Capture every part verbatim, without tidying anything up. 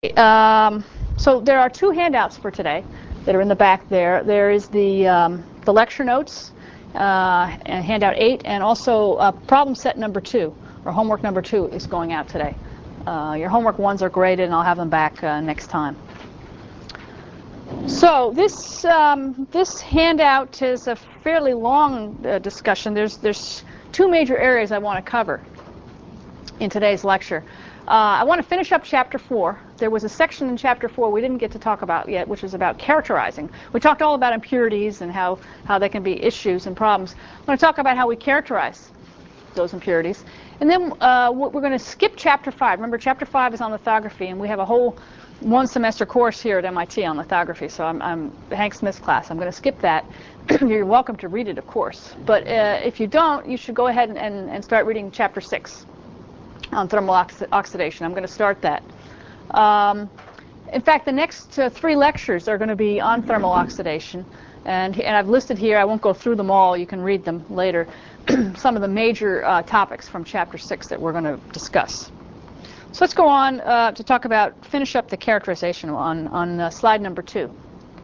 Um, so there are two handouts for today that are in the back there. There is the, um, the lecture notes, uh, and handout eight, and also uh, problem set number two, or homework number two is going out today. Uh, your homework ones are graded, and I'll have them back uh, next time. So this um, this handout is a fairly long uh, discussion. There's there's two major areas I want to cover in today's lecture. Uh, I want to finish up chapter four. There was a section in chapter four we didn't get to talk about yet, which is about characterizing. We talked all about impurities and how, how they can be issues and problems. I'm going to talk about how we characterize those impurities. And then uh, we're going to skip chapter five. Remember, chapter five is on lithography, and we have a whole one semester course here at M I T on lithography. So I'm, I'm Hank Smith's class. I'm going to skip that. You're welcome to read it, of course. But uh, if you don't, you should go ahead and, and, and start reading chapter six. On thermal oxi oxidation. I'm going to start that. Um, in fact, the next uh, three lectures are going to be on thermal oxidation. And, and I've listed here, I won't go through them all, you can read them later, some of the major uh, topics from chapter six that we're going to discuss. So let's go on uh, to talk about, finish up the characterization on, on uh, slide number two.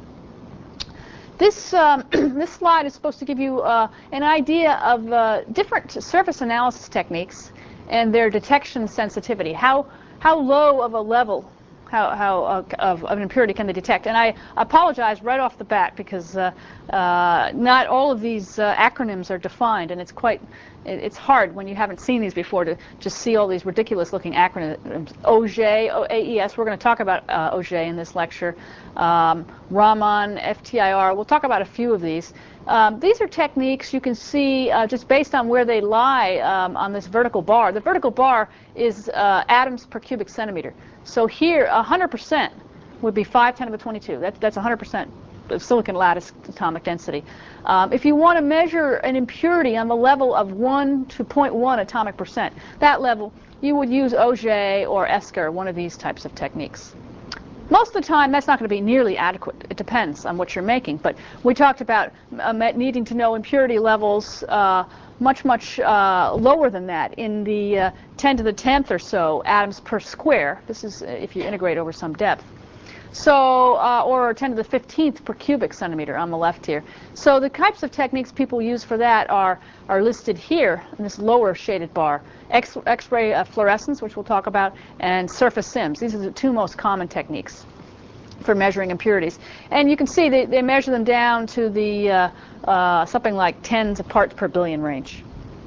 This, um, this slide is supposed to give you uh, an idea of uh, different surface analysis techniques and their detection sensitivity. How how low of a level how, how uh, of, of an impurity can they detect? And I apologize right off the bat because uh, uh, not all of these uh, acronyms are defined, and it's quite it, it's hard when you haven't seen these before to just see all these ridiculous-looking acronyms. O J, O A E S. We're going to talk about uh, O J in this lecture. Um, Raman, F T I R. We'll talk about a few of these. Um, these are techniques you can see uh, just based on where they lie um, on this vertical bar. The vertical bar is uh, atoms per cubic centimeter. So here, one hundred percent would be five ten to the twenty-two. That, that's one hundred percent of silicon lattice atomic density. Um, if you want to measure an impurity on the level of one to zero point one atomic percent, that level, you would use O J or ESCAR, one of these types of techniques. Most of the time, that's not going to be nearly adequate. It depends on what you're making. But we talked about uh, needing to know impurity levels uh, much, much uh, lower than that, in the uh, ten to the tenth or so atoms per square. This is if you integrate over some depth. So, uh, or ten to the fifteenth per cubic centimeter on the left here. So the types of techniques people use for that are, are listed here in this lower shaded bar. X, X-ray uh, fluorescence, which we'll talk about, and surface SIMS. These are the two most common techniques for measuring impurities. And you can see they, they measure them down to the uh, uh, something like tens of parts per billion range.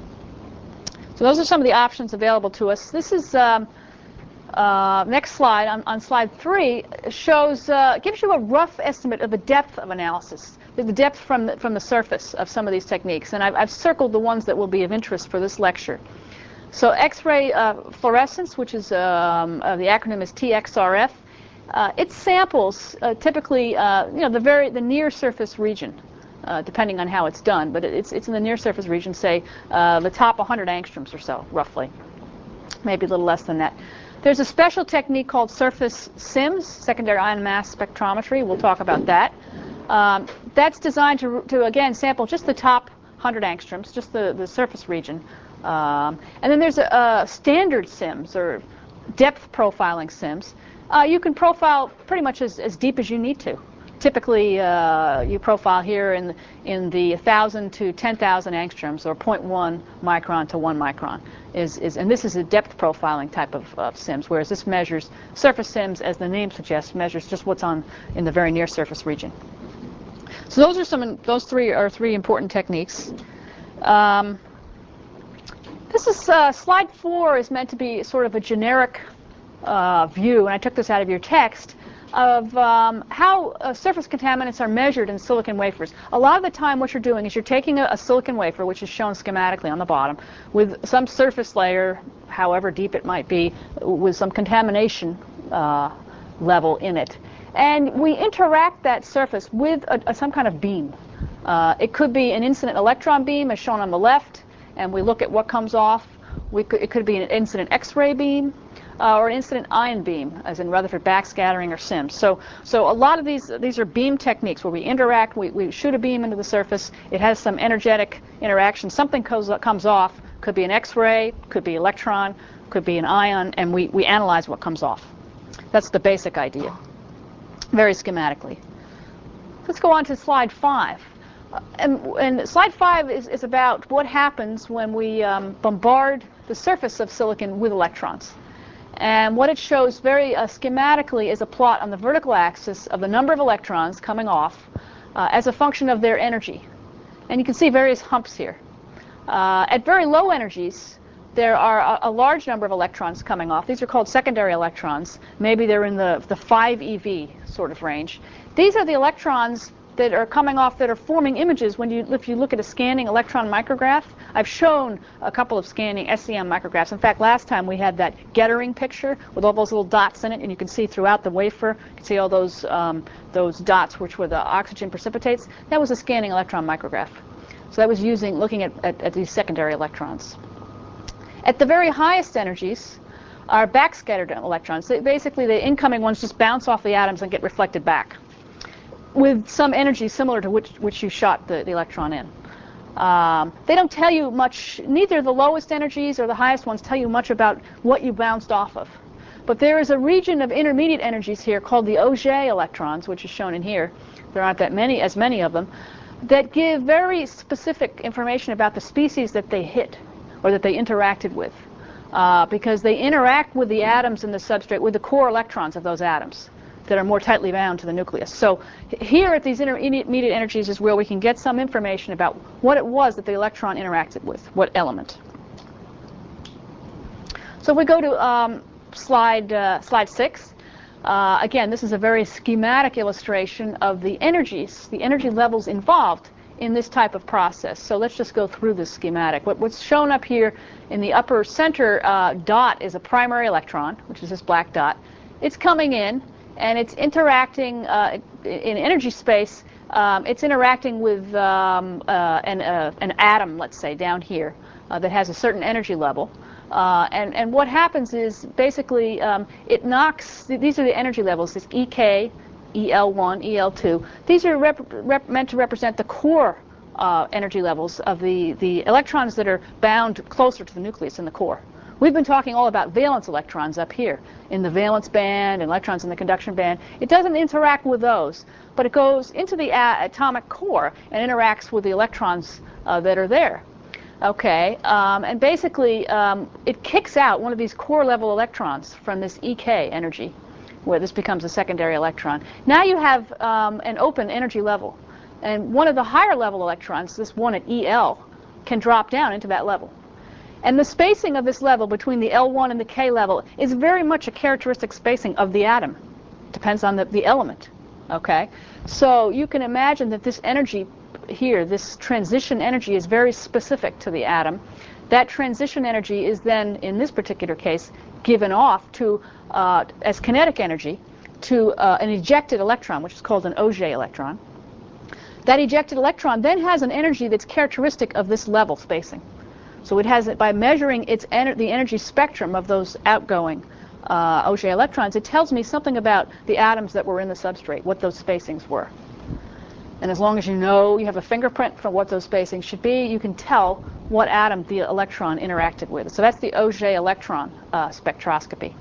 So those are some of the options available to us. This is um, uh, next slide on, on slide three shows uh, gives you a rough estimate of the depth of analysis, the, the depth from the, from the surface of some of these techniques. And I've, I've circled the ones that will be of interest for this lecture. So X-ray uh, fluorescence, which is um, uh, the acronym is T X R F, uh, it samples uh, typically uh, you know the very the near surface region, uh, depending on how it's done. But it's it's in the near surface region, say uh, the top one hundred angstroms or so, roughly, maybe a little less than that. There's a special technique called surface SIMS, secondary ion mass spectrometry. We'll talk about that. Um, that's designed to to again sample just the top one hundred angstroms, just the the surface region. Um, and then there's a, a standard SIMS, or depth profiling SIMS. Uh, you can profile pretty much as, as deep as you need to. Typically, uh, you profile here in, in the one thousand to ten thousand angstroms, or zero point one micron to one micron. Is, is, and this is a depth profiling type of, of SIMS, whereas this measures surface SIMS, as the name suggests, measures just what's on in the very near surface region. So those are some. Those three are three important techniques. Um, This is uh, slide four is meant to be sort of a generic uh, view, and I took this out of your text, of um, how uh, surface contaminants are measured in silicon wafers. A lot of the time what you're doing is you're taking a, a silicon wafer, which is shown schematically on the bottom, with some surface layer, however deep it might be, with some contamination uh, level in it. And we interact that surface with a, a, some kind of beam. Uh, it could be an incident electron beam, as shown on the left, and we look at what comes off. We could, it could be an incident X-ray beam uh, or an incident ion beam, as in Rutherford backscattering or SIMS. So, so a lot of these these are beam techniques where we interact. We, we shoot a beam into the surface. It has some energetic interaction. Something comes, comes off. Could be an X-ray, could be electron, could be an ion, and we, we analyze what comes off. That's the basic idea, very schematically. Let's go on to slide five. Uh, and, and slide five is, is about what happens when we um, bombard the surface of silicon with electrons. And what it shows very uh, schematically is a plot on the vertical axis of the number of electrons coming off uh, as a function of their energy. And you can see various humps here. Uh, at very low energies, there are a, a large number of electrons coming off. These are called secondary electrons. Maybe they're in the, the five E V sort of range. These are the electrons that are coming off that are forming images when you, if you look at a scanning electron micrograph. I've shown a couple of scanning S E M micrographs. In fact, last time we had that Gettering picture with all those little dots in it, and you can see throughout the wafer, you can see all those, um, those dots, which were the oxygen precipitates. That was a scanning electron micrograph. So that was using, looking at, at, at these secondary electrons. At the very highest energies are backscattered electrons. They, basically, the incoming ones just bounce off the atoms and get reflected back with some energy similar to which, which you shot the, the electron in. Um, they don't tell you much, neither the lowest energies or the highest ones tell you much about what you bounced off of. But there is a region of intermediate energies here called the Auger electrons, which is shown in here. There aren't that many, as many of them, that give very specific information about the species that they hit or that they interacted with, uh, because they interact with the atoms in the substrate, with the core electrons of those atoms that are more tightly bound to the nucleus. So here at these intermediate energies is where we can get some information about what it was that the electron interacted with, what element. So if we go to um, slide, uh, slide six, uh, again, this is a very schematic illustration of the energies, the energy levels involved in this type of process. So let's just go through this schematic. What, what's shown up here in the upper center uh, dot is a primary electron, which is this black dot. It's coming in, and it's interacting uh, in energy space. Um, it's interacting with um, uh, an, uh, an atom, let's say, down here, uh, that has a certain energy level. Uh, and, and what happens is, basically, um, it knocks, th these are the energy levels, this E K, E L one, E L two. These are rep rep meant to represent the core uh, energy levels of the, the electrons that are bound closer to the nucleus in the core. We've been talking all about valence electrons up here, in the valence band, and electrons in the conduction band. It doesn't interact with those, but it goes into the atomic core and interacts with the electrons uh, that are there. Okay, um, and basically um, it kicks out one of these core level electrons from this E K energy, where this becomes a secondary electron. Now you have um, an open energy level, and one of the higher level electrons, this one at E L, can drop down into that level. And the spacing of this level between the L one and the K level is very much a characteristic spacing of the atom. Depends on the, the element. Okay, so you can imagine that this energy here, this transition energy, is very specific to the atom. That transition energy is then, in this particular case, given off to uh, as kinetic energy to uh, an ejected electron, which is called an Auger electron. That ejected electron then has an energy that's characteristic of this level spacing. So it has it by measuring its ener the energy spectrum of those outgoing uh, Auger electrons. It tells me something about the atoms that were in the substrate, what those spacings were. And as long as you know, you have a fingerprint for what those spacings should be, you can tell what atom the electron interacted with. So that's the Auger electron uh, spectroscopy.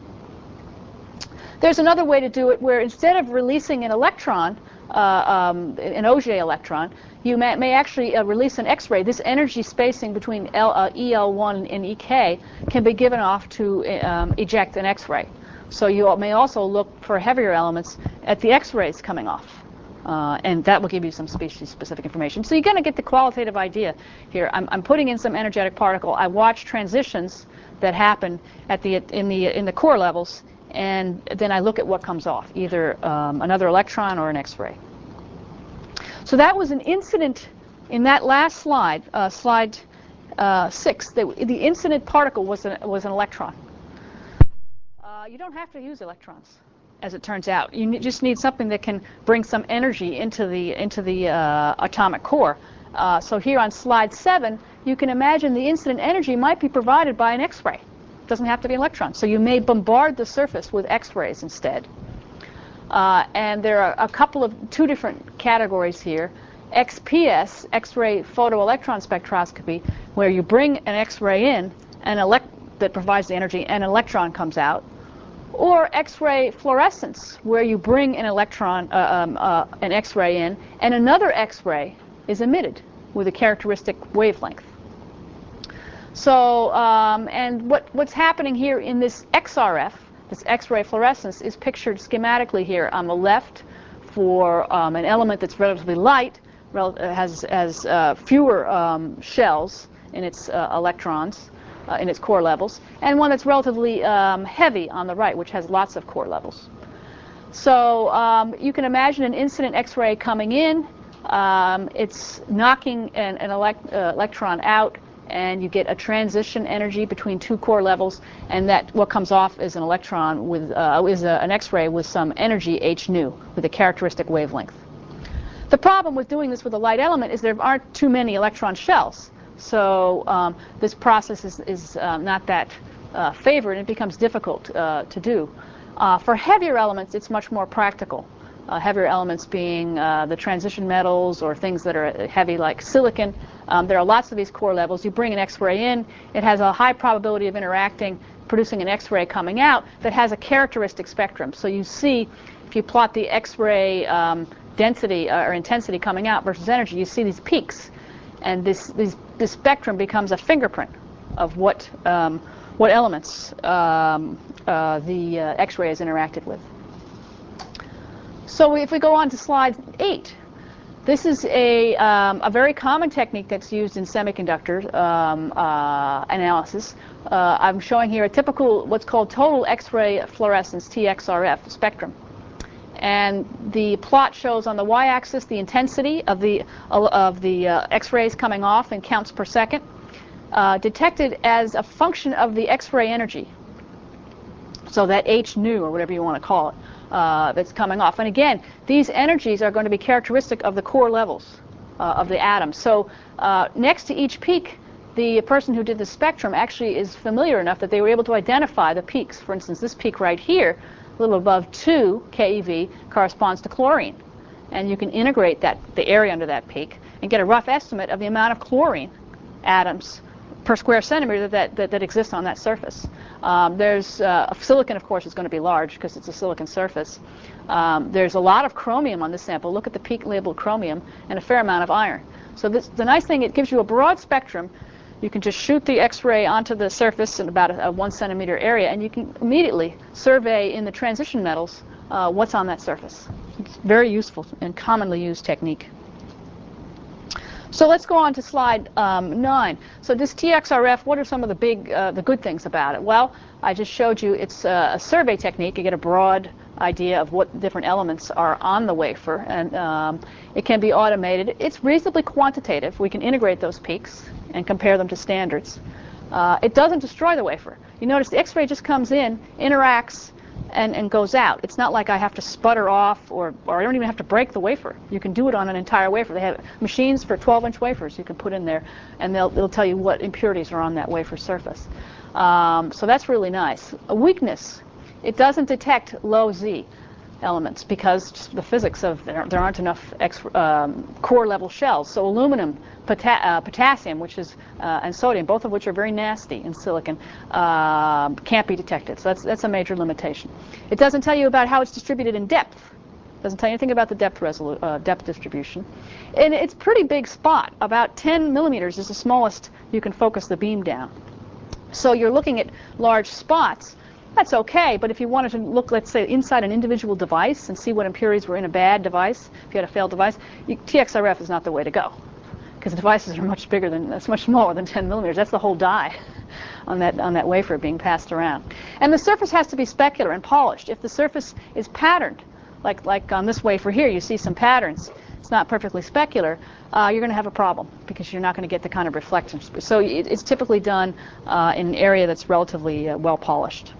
There's another way to do it where instead of releasing an electron, uh, um, an Auger electron, you may, may actually uh, release an X-ray. This energy spacing between L, uh, E L one and E K can be given off to um, eject an X-ray. So you may also look for heavier elements at the X-rays coming off. Uh, and that will give you some species-specific information. So you're going to get the qualitative idea here. I'm, I'm putting in some energetic particle. I watch transitions that happen at the in the in the core levels, and then I look at what comes off, either um, another electron or an X-ray. So that was an incident in that last slide, uh, slide uh, six. The, the incident particle was an, was an electron. Uh, you don't have to use electrons, as it turns out. You just need something that can bring some energy into the into the uh, atomic core. Uh, so here on slide seven, you can imagine the incident energy might be provided by an X-ray. It doesn't have to be an electron. So you may bombard the surface with X-rays instead. Uh, and there are a couple of two different categories here. X P S, X-ray photoelectron spectroscopy, where you bring an X-ray in, an elect that provides the energy, and an electron comes out. or X-ray fluorescence, where you bring an electron, uh, um, uh, an X-ray in, and another X-ray is emitted with a characteristic wavelength. So, um, and what, what's happening here in this X R F, this X-ray fluorescence, is pictured schematically here on the left for um, an element that's relatively light, rel has, has uh, fewer um, shells in its uh, electrons, uh, in its core levels, and one that's relatively um, heavy on the right, which has lots of core levels. So um, you can imagine an incident X-ray coming in, um, it's knocking an, an elect uh, electron out, and you get a transition energy between two core levels, and that what comes off is an electron with uh, is a, an X-ray with some energy h nu with a characteristic wavelength. The problem with doing this with a light element is there aren't too many electron shells, so um, this process is, is uh, not that uh, favored, and it becomes difficult uh, to do. Uh, for heavier elements, it's much more practical. Uh, heavier elements being uh, the transition metals or things that are heavy like silicon. Um, there are lots of these core levels. You bring an X-ray in, it has a high probability of interacting, producing an X-ray coming out that has a characteristic spectrum. So you see, if you plot the X-ray um, density uh, or intensity coming out versus energy, you see these peaks. And this, these, this spectrum becomes a fingerprint of what, um, what elements um, uh, the uh, X-ray has interacted with. So if we go on to slide eight, this is a, um, a very common technique that's used in semiconductor um, uh, analysis. Uh, I'm showing here a typical what's called total X-ray fluorescence, T X R F, spectrum. And the plot shows on the y-axis the intensity of the, of the uh, X-rays coming off in counts per second, uh, detected as a function of the X-ray energy. So that h nu, or whatever you want to call it, uh, that's coming off. And again, these energies are going to be characteristic of the core levels uh, of the atom. So uh, next to each peak, the person who did the spectrum actually is familiar enough that they were able to identify the peaks. For instance, this peak right here, a little above two keV, corresponds to chlorine. And you can integrate that, the area under that peak, and get a rough estimate of the amount of chlorine atoms per square centimeter that, that, that exists on that surface. Um, there's uh, silicon, of course, is going to be large because it's a silicon surface. Um, there's a lot of chromium on this sample. Look at the peak labeled chromium, and a fair amount of iron. So this, the nice thing, it gives you a broad spectrum. You can just shoot the X-ray onto the surface in about a, a one centimeter area, and you can immediately survey in the transition metals uh, what's on that surface. It's very useful and commonly used technique. So let's go on to slide um, nine. So this T X R F, what are some of the big, uh, the good things about it? Well, I just showed you it's uh, a survey technique. You get a broad idea of what different elements are on the wafer, and um, it can be automated. It's reasonably quantitative. We can integrate those peaks and compare them to standards. Uh, it doesn't destroy the wafer. You notice the X-ray just comes in, interacts, and, and goes out. It's not like I have to sputter off, or, or I don't even have to break the wafer. You can do it on an entire wafer. They have machines for twelve inch wafers you can put in there, and they'll, they'll tell you what impurities are on that wafer surface. Um, so that's really nice. A weakness, it doesn't detect low Z elements because just the physics of there, there aren't enough X, um, core level shells. So aluminum, pota uh, potassium, which is uh, and sodium, both of which are very nasty in silicon, uh, can't be detected. So that's that's a major limitation. It doesn't tell you about how it's distributed in depth. Doesn't tell you anything about the depth resolu uh, depth distribution. And it's a pretty big spot. About ten millimeters is the smallest you can focus the beam down. So you're looking at large spots. That's okay, but if you wanted to look, let's say, inside an individual device and see what impurities were in a bad device, if you had a failed device, you, T X R F is not the way to go, because the devices are much bigger than, that's much smaller than ten millimeters. That's the whole die on that, on that wafer being passed around. And the surface has to be specular and polished. If the surface is patterned, like, like on this wafer here, you see some patterns, it's not perfectly specular, uh, you're going to have a problem because you're not going to get the kind of reflection. So it, it's typically done uh, in an area that's relatively uh, well polished.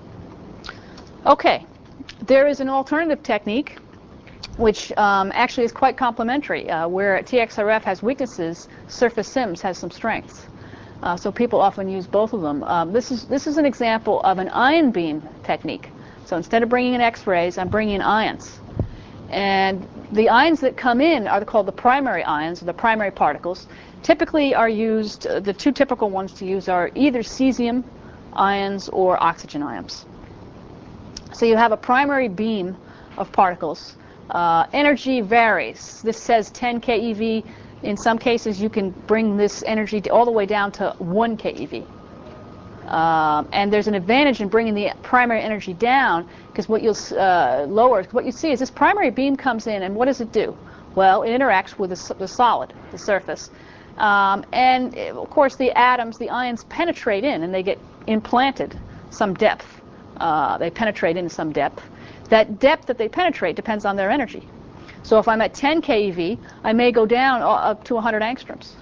Okay, there is an alternative technique which um, actually is quite complementary. Uh, where T X R F has weaknesses, Surface SIMS has some strengths. Uh, so people often use both of them. Um, this is this is an example of an ion beam technique. So instead of bringing in X-rays, I'm bringing in ions. And the ions that come in are called the primary ions, or the primary particles. Typically are used, uh, the two typical ones to use are either cesium ions or oxygen ions. So you have a primary beam of particles. Uh, energy varies. This says ten keV. In some cases, you can bring this energy all the way down to one keV. Um, and there's an advantage in bringing the primary energy down, because what you'll uh, lower, what you see is this primary beam comes in, and what does it do? Well, it interacts with the, the solid, the surface. Um, and, it, of course, the atoms, the ions penetrate in, and they get implanted some depth. Uh, they penetrate into some depth. That depth that they penetrate depends on their energy. So if I'm at ten keV, I may go down up to one hundred angstroms.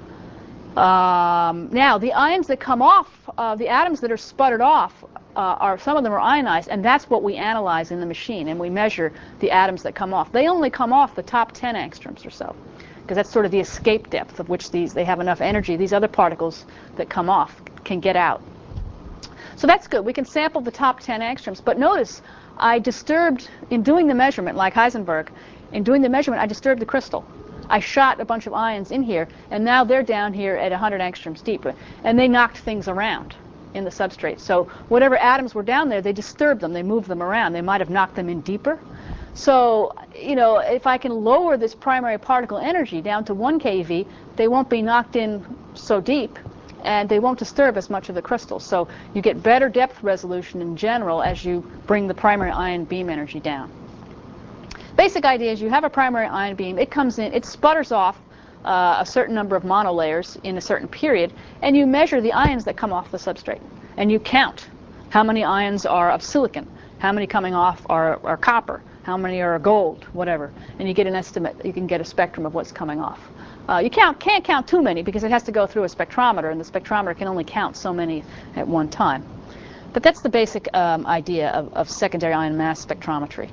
Um, now, the ions that come off, uh, the atoms that are sputtered off, uh, are some of them are ionized, and that's what we analyze in the machine, and we measure the atoms that come off. They only come off the top ten angstroms or so, because that's sort of the escape depth of which these they have enough energy. These other particles that come off can get out. So that's good. We can sample the top ten angstroms, but notice I disturbed, in doing the measurement, like Heisenberg, in doing the measurement, I disturbed the crystal. I shot a bunch of ions in here, and now they're down here at one hundred angstroms deep, and they knocked things around in the substrate. So whatever atoms were down there, they disturbed them, they moved them around. They might have knocked them in deeper. So, you know, if I can lower this primary particle energy down to one keV, they won't be knocked in so deep, and they won't disturb as much of the crystal. So you get better depth resolution in general as you bring the primary ion beam energy down. Basic idea is you have a primary ion beam. It comes in, it sputters off uh, a certain number of monolayers in a certain period, and you measure the ions that come off the substrate. And you count how many ions are of silicon, how many coming off are, are copper, how many are gold, whatever. And you get an estimate. You can get a spectrum of what's coming off. Uh, you count, can't count too many because it has to go through a spectrometer, and the spectrometer can only count so many at one time. But that's the basic um, idea of, of secondary ion mass spectrometry.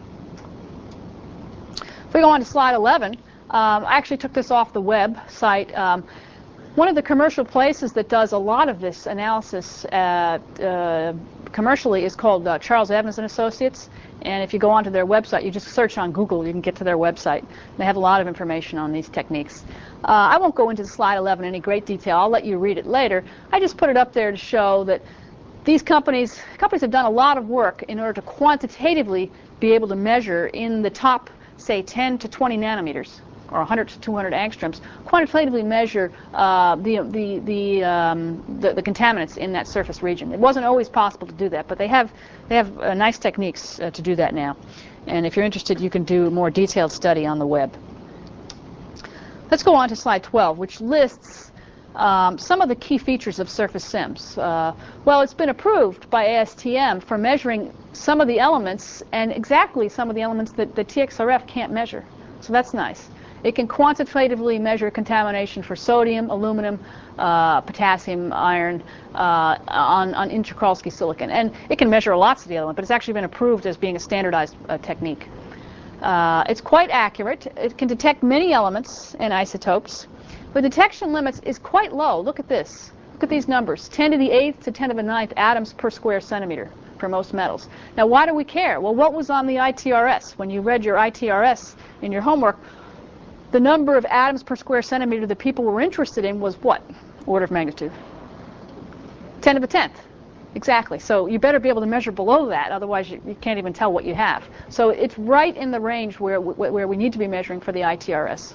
If we go on to slide eleven, um, I actually took this off the website. Um, one of the commercial places that does a lot of this analysis uh, uh, commercially is called uh, Charles Evans and Associates. And if you go onto their website, you just search on Google, you can get to their website. They have a lot of information on these techniques. Uh, I won't go into slide eleven in any great detail. I'll let you read it later. I just put it up there to show that these companies, companies have done a lot of work in order to quantitatively be able to measure in the top, say, ten to twenty nanometers, or one hundred to two hundred angstroms, quantitatively measure uh, the, the, the, um, the, the contaminants in that surface region. It wasn't always possible to do that, but they have, they have uh, nice techniques uh, to do that now. And if you're interested, you can do a more detailed study on the web. Let's go on to slide twelve, which lists um, some of the key features of surface SIMS. Uh, well, it's been approved by A S T M for measuring some of the elements, and exactly some of the elements that the T X R F can't measure. So that's nice. It can quantitatively measure contamination for sodium, aluminum, uh, potassium, iron uh, on, on inter-Krolsky silicon. And it can measure lots of the elements, but it's actually been approved as being a standardized uh, technique. Uh, it's quite accurate. It can detect many elements and isotopes. The detection limits is quite low. Look at this. Look at these numbers. ten to the eighth to ten to the ninth atoms per square centimeter for most metals. Now, why do we care? Well, what was on the I T R S? When you read your I T R S in your homework, the number of atoms per square centimeter that people were interested in was what? Order of magnitude? ten to the tenth. Exactly. So you better be able to measure below that, otherwise you, you can't even tell what you have. So it's right in the range where, where we need to be measuring for the I T R S.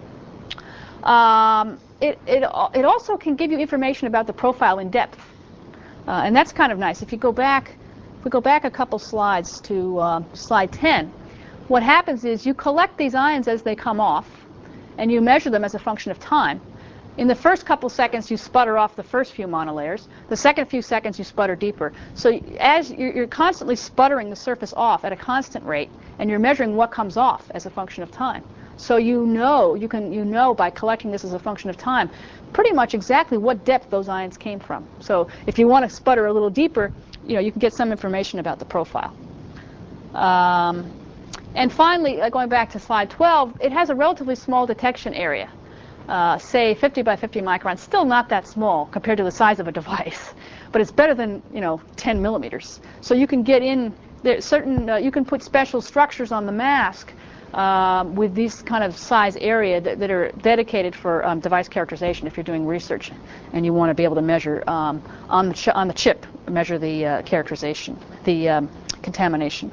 Um, it, it, it also can give you information about the profile in depth. Uh, and that's kind of nice. If you go back, if we go back a couple slides to uh, slide ten, what happens is you collect these ions as they come off, and you measure them as a function of time. In the first couple seconds, you sputter off the first few monolayers. The second few seconds, you sputter deeper. So as you're, you're constantly sputtering the surface off at a constant rate, and you're measuring what comes off as a function of time. So you know, you can, you know by collecting this as a function of time, pretty much exactly what depth those ions came from. So if you want to sputter a little deeper, you know, you can get some information about the profile. Um, and finally, uh, going back to slide twelve, it has a relatively small detection area. Uh, say fifty by fifty microns, still not that small compared to the size of a device, but it's better than, you know, ten millimeters. So you can get in there certain, uh, you can put special structures on the mask um, with these kind of size area that, that are dedicated for um, device characterization if you're doing research and you want to be able to measure um, on the ch on the chip, measure the uh, characterization, the um, contamination.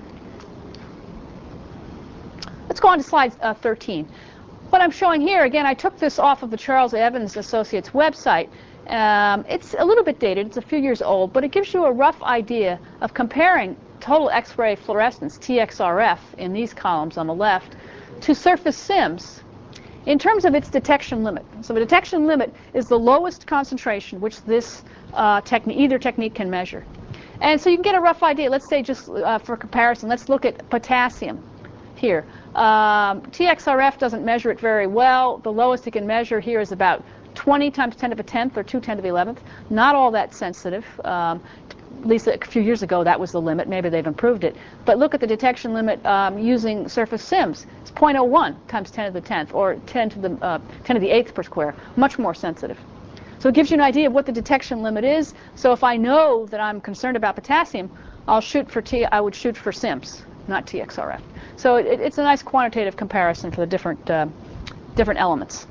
Let's go on to slide uh, thirteen. What I'm showing here, again, I took this off of the Charles Evans Associates website. Um, it's a little bit dated, it's a few years old, but it gives you a rough idea of comparing total X-ray fluorescence, T X R F, in these columns on the left, to surface SIMS in terms of its detection limit. So the detection limit is the lowest concentration which this uh, techni- either technique can measure. And so you can get a rough idea. Let's say, just uh, for comparison, let's look at potassium here. Um, T X R F doesn't measure it very well. The lowest it can measure here is about twenty times ten to the tenth or two ten to the eleventh. Not all that sensitive. Um, at least a few years ago that was the limit. Maybe they've improved it. But look at the detection limit um, using surface SIMS. It's zero point zero one times ten to the tenth or ten to the uh, ten to the eighth per square. Much more sensitive. So it gives you an idea of what the detection limit is. So if I know that I'm concerned about potassium, I'll shoot for T. I would shoot for SIMS, not T X R F. So it, it's a nice quantitative comparison for the different uh, different elements.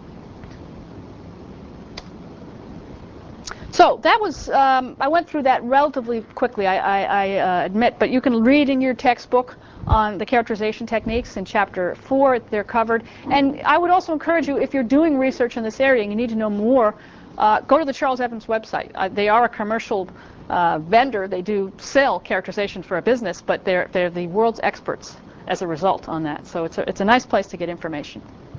So that was, um, I went through that relatively quickly, I, I, I uh, admit, but you can read in your textbook on the characterization techniques in chapter four. They're covered. And I would also encourage you, if you're doing research in this area and you need to know more, uh, go to the Charles Evans website. Uh, they are a commercial uh, vendor. They do sell characterization for a business, but they're, they're the world's experts as a result on that. So it's a, it's a nice place to get information.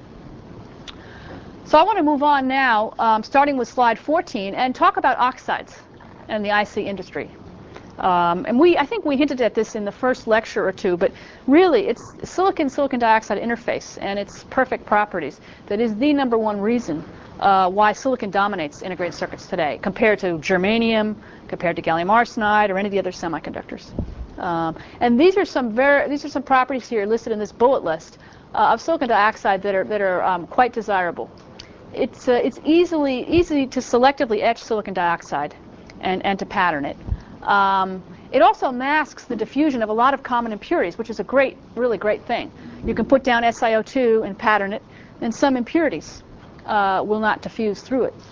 So I want to move on now, um, starting with slide fourteen, and talk about oxides and the I C industry. Um, and we, I think we hinted at this in the first lecture or two, but really it's silicon-silicon dioxide interface and its perfect properties that is the number one reason uh, why silicon dominates integrated circuits today, compared to germanium, compared to gallium arsenide, or any of the other semiconductors. Um, and these are some very, these are some properties here listed in this bullet list uh, of silicon dioxide that are that are um, quite desirable. It's, uh, it's easily, easy to selectively etch silicon dioxide and, and to pattern it. Um, it also masks the diffusion of a lot of common impurities, which is a great, really great thing. You can put down S i O two and pattern it, and some impurities uh, will not diffuse through it.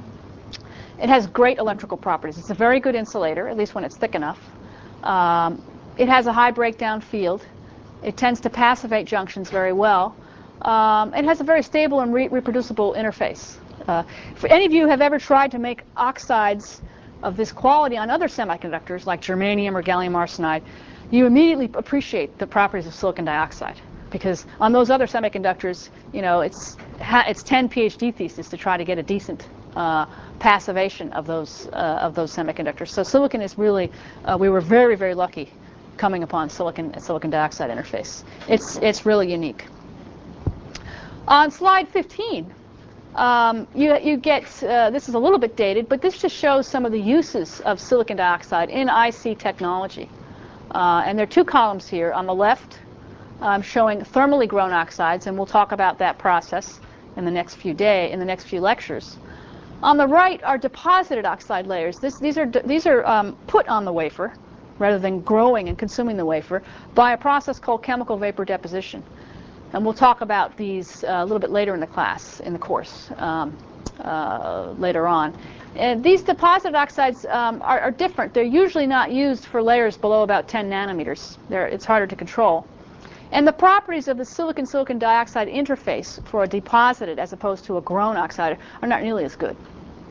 It has great electrical properties. It's a very good insulator, at least when it's thick enough. Um, it has a high breakdown field. It tends to passivate junctions very well. Um, it has a very stable and re reproducible interface. Uh, if any of you have ever tried to make oxides of this quality on other semiconductors like germanium or gallium arsenide, you immediately appreciate the properties of silicon dioxide, because on those other semiconductors, you know, it's ha it's ten PhD theses to try to get a decent uh, passivation of those uh, of those semiconductors. So silicon is really, uh, we were very very lucky coming upon silicon silicon dioxide interface. It's it's really unique. On slide fifteen, um, you, you get, uh, this is a little bit dated, but this just shows some of the uses of silicon dioxide in I C technology. Uh, and there are two columns here. On the left, I'm showing thermally grown oxides, and we'll talk about that process in the next few day, in the next few lectures. On the right are deposited oxide layers. This, these are, these are um, put on the wafer, rather than growing and consuming the wafer, by a process called chemical vapor deposition. And we'll talk about these uh, a little bit later in the class, in the course, um, uh, later on. And these deposited oxides um, are, are different. They're usually not used for layers below about ten nanometers. They're, it's harder to control. And the properties of the silicon-silicon dioxide interface for a deposited as opposed to a grown oxide are not nearly as good.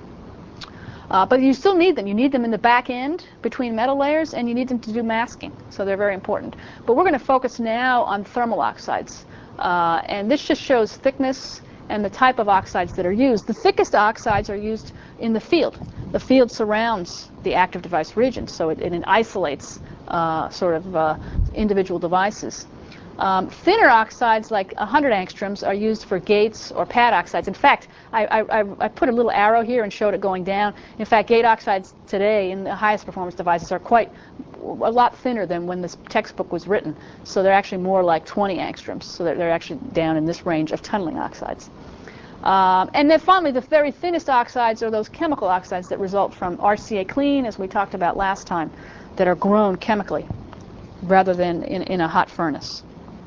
Uh, but you still need them. You need them in the back end between metal layers, and you need them to do masking. So they're very important. But we're going to focus now on thermal oxides. Uh, and this just shows thickness and the type of oxides that are used. The thickest oxides are used in the field. The field surrounds the active device region, so it, it isolates uh, sort of uh, individual devices. Um, thinner oxides, like one hundred angstroms, are used for gates or pad oxides. In fact, I, I, I put a little arrow here and showed it going down. In fact, gate oxides today in the highest performance devices are quite a lot thinner than when this textbook was written. So they're actually more like twenty angstroms. So they're, they're actually down in this range of tunneling oxides. Um, and then finally, the very thinnest oxides are those chemical oxides that result from R C A clean, as we talked about last time, that are grown chemically rather than in, in a hot furnace.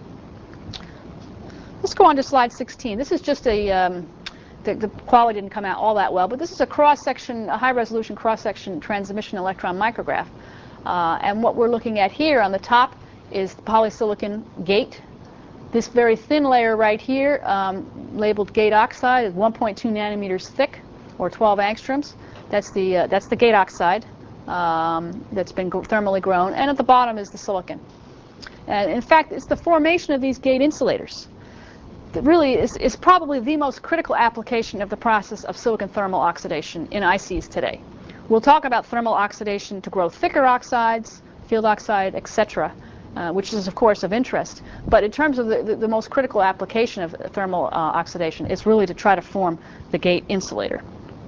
Let's go on to slide sixteen. This is just a, um, the, the quality didn't come out all that well, but this is a cross-section, a high-resolution cross-section transmission electron micrograph Uh, and what we're looking at here on the top is the polysilicon gate. This very thin layer right here, um, labeled gate oxide, is one point two nanometers thick, or twelve angstroms. That's the uh, that's the gate oxide um, that's been thermally grown, and at the bottom is the silicon. And in fact, it's the formation of these gate insulators that really is, is probably the most critical application of the process of silicon thermal oxidation in I Cs today. We'll talk about thermal oxidation to grow thicker oxides, field oxide, et cetera, uh, which is, of course, of interest. But in terms of the, the, the most critical application of thermal uh, oxidation, it's really to try to form the gate insulator.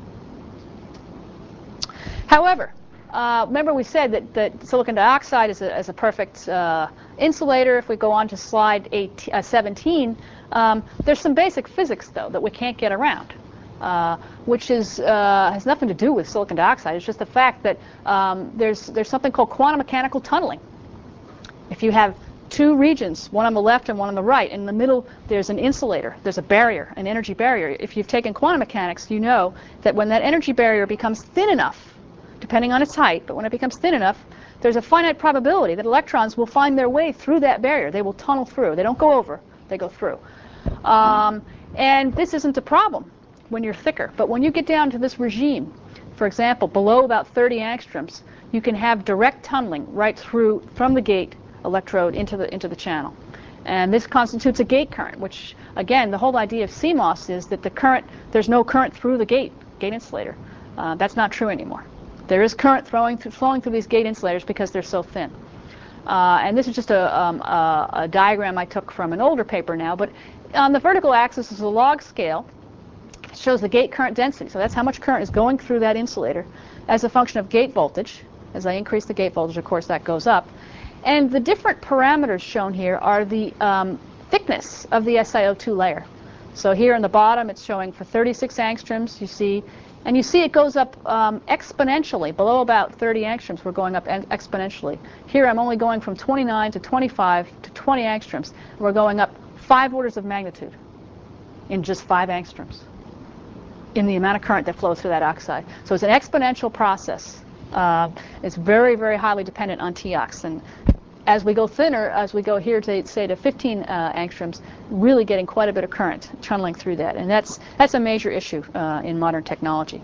However, uh, remember we said that, that silicon dioxide is a, is a perfect uh, insulator. If we go on to slide eight, uh, seventeen, um, there's some basic physics, though, that we can't get around. Uh, which is, uh, has nothing to do with silicon dioxide. It's just the fact that um, there's, there's something called quantum mechanical tunneling. If you have two regions, one on the left and one on the right, in the middle there's an insulator, there's a barrier, an energy barrier. If you've taken quantum mechanics, you know that when that energy barrier becomes thin enough, depending on its height, but when it becomes thin enough, there's a finite probability that electrons will find their way through that barrier. They will tunnel through. They don't go over, they go through. Um, and this isn't a problem when you're thicker. But when you get down to this regime, for example, below about thirty angstroms, you can have direct tunneling right through from the gate electrode into the into the channel. And this constitutes a gate current, which, again, the whole idea of C MOS is that the current, there's no current through the gate, gate insulator. Uh, that's not true anymore. There is current flowing through, flowing through these gate insulators because they're so thin. Uh, and this is just a, um, a, a diagram I took from an older paper now, but on the vertical axis is a log scale. It shows the gate current density, so that's how much current is going through that insulator as a function of gate voltage. As I increase the gate voltage, of course, that goes up. And the different parameters shown here are the um, thickness of the S i O two layer. So here on the bottom, it's showing for thirty-six angstroms, you see, and you see it goes up um, exponentially. Below about thirty angstroms, we're going up exponentially. Here I'm only going from twenty-nine to twenty-five to twenty angstroms. We're going up five orders of magnitude in just five angstroms in the amount of current that flows through that oxide. So it's an exponential process. Uh, it's very, very highly dependent on T O X. And as we go thinner, as we go here to, say, to fifteen uh, angstroms, really getting quite a bit of current tunneling through that. And that's, that's a major issue uh, in modern technology.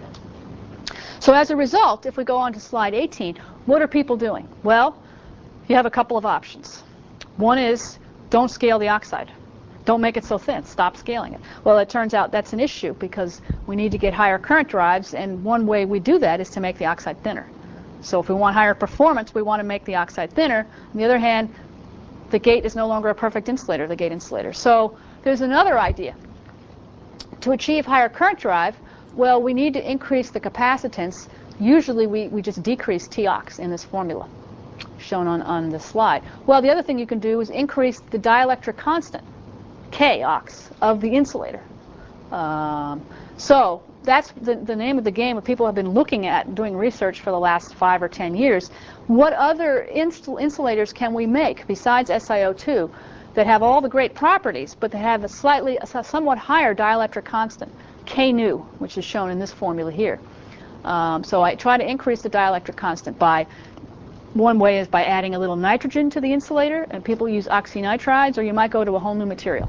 So as a result, if we go on to slide eighteen, what are people doing? Well, you have a couple of options. One is don't scale the oxide. Don't make it so thin. Stop scaling it. Well, it turns out that's an issue because we need to get higher current drives, and one way we do that is to make the oxide thinner. So if we want higher performance, we want to make the oxide thinner. On the other hand, the gate is no longer a perfect insulator, the gate insulator. So there's another idea. To achieve higher current drive, well, we need to increase the capacitance. Usually we, we just decrease T O X in this formula shown on, on the slide. Well, the other thing you can do is increase the dielectric constant, K O X, of the insulator. Um, so that's the, the name of the game that people have been looking at and doing research for the last five or ten years. What other insul insulators can we make besides S i O two that have all the great properties, but that have a slightly, a somewhat higher dielectric constant, K nu, which is shown in this formula here. Um, so I try to increase the dielectric constant by, one way is by adding a little nitrogen to the insulator, and people use oxynitrides, or you might go to a whole new material.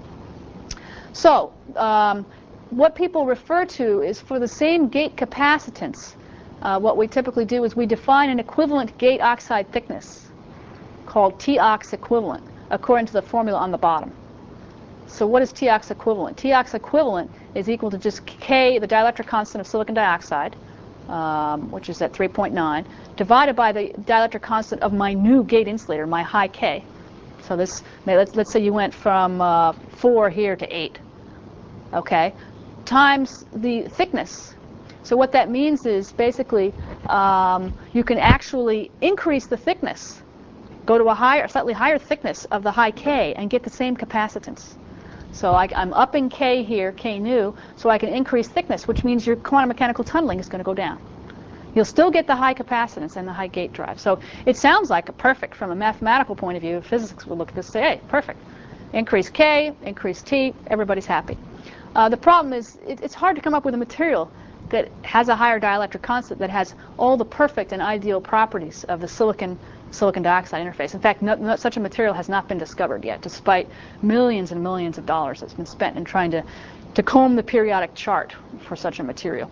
So um, what people refer to is for the same gate capacitance, uh, what we typically do is we define an equivalent gate oxide thickness called T O X equivalent, according to the formula on the bottom. So what is T O X equivalent? T O X equivalent is equal to just K, the dielectric constant of silicon dioxide, um, which is at three point nine, divided by the dielectric constant of my new gate insulator, my high K. So this, let's, let's say you went from uh, four here to eight, okay, times the thickness. So what that means is basically um, you can actually increase the thickness, go to a higher, slightly higher thickness of the high K and get the same capacitance. So I, I'm upping K here, K nu, so I can increase thickness, which means your quantum mechanical tunneling is going to go down. You'll still get the high capacitance and the high gate drive. So it sounds like a perfect, from a mathematical point of view, physics would look at this and say, hey, perfect. Increase K, increase T, everybody's happy. Uh, the problem is it, it's hard to come up with a material that has a higher dielectric constant that has all the perfect and ideal properties of the silicon silicon dioxide interface. In fact, no, no, such a material has not been discovered yet, despite millions and millions of dollars that's been spent in trying to, to comb the periodic chart for such a material.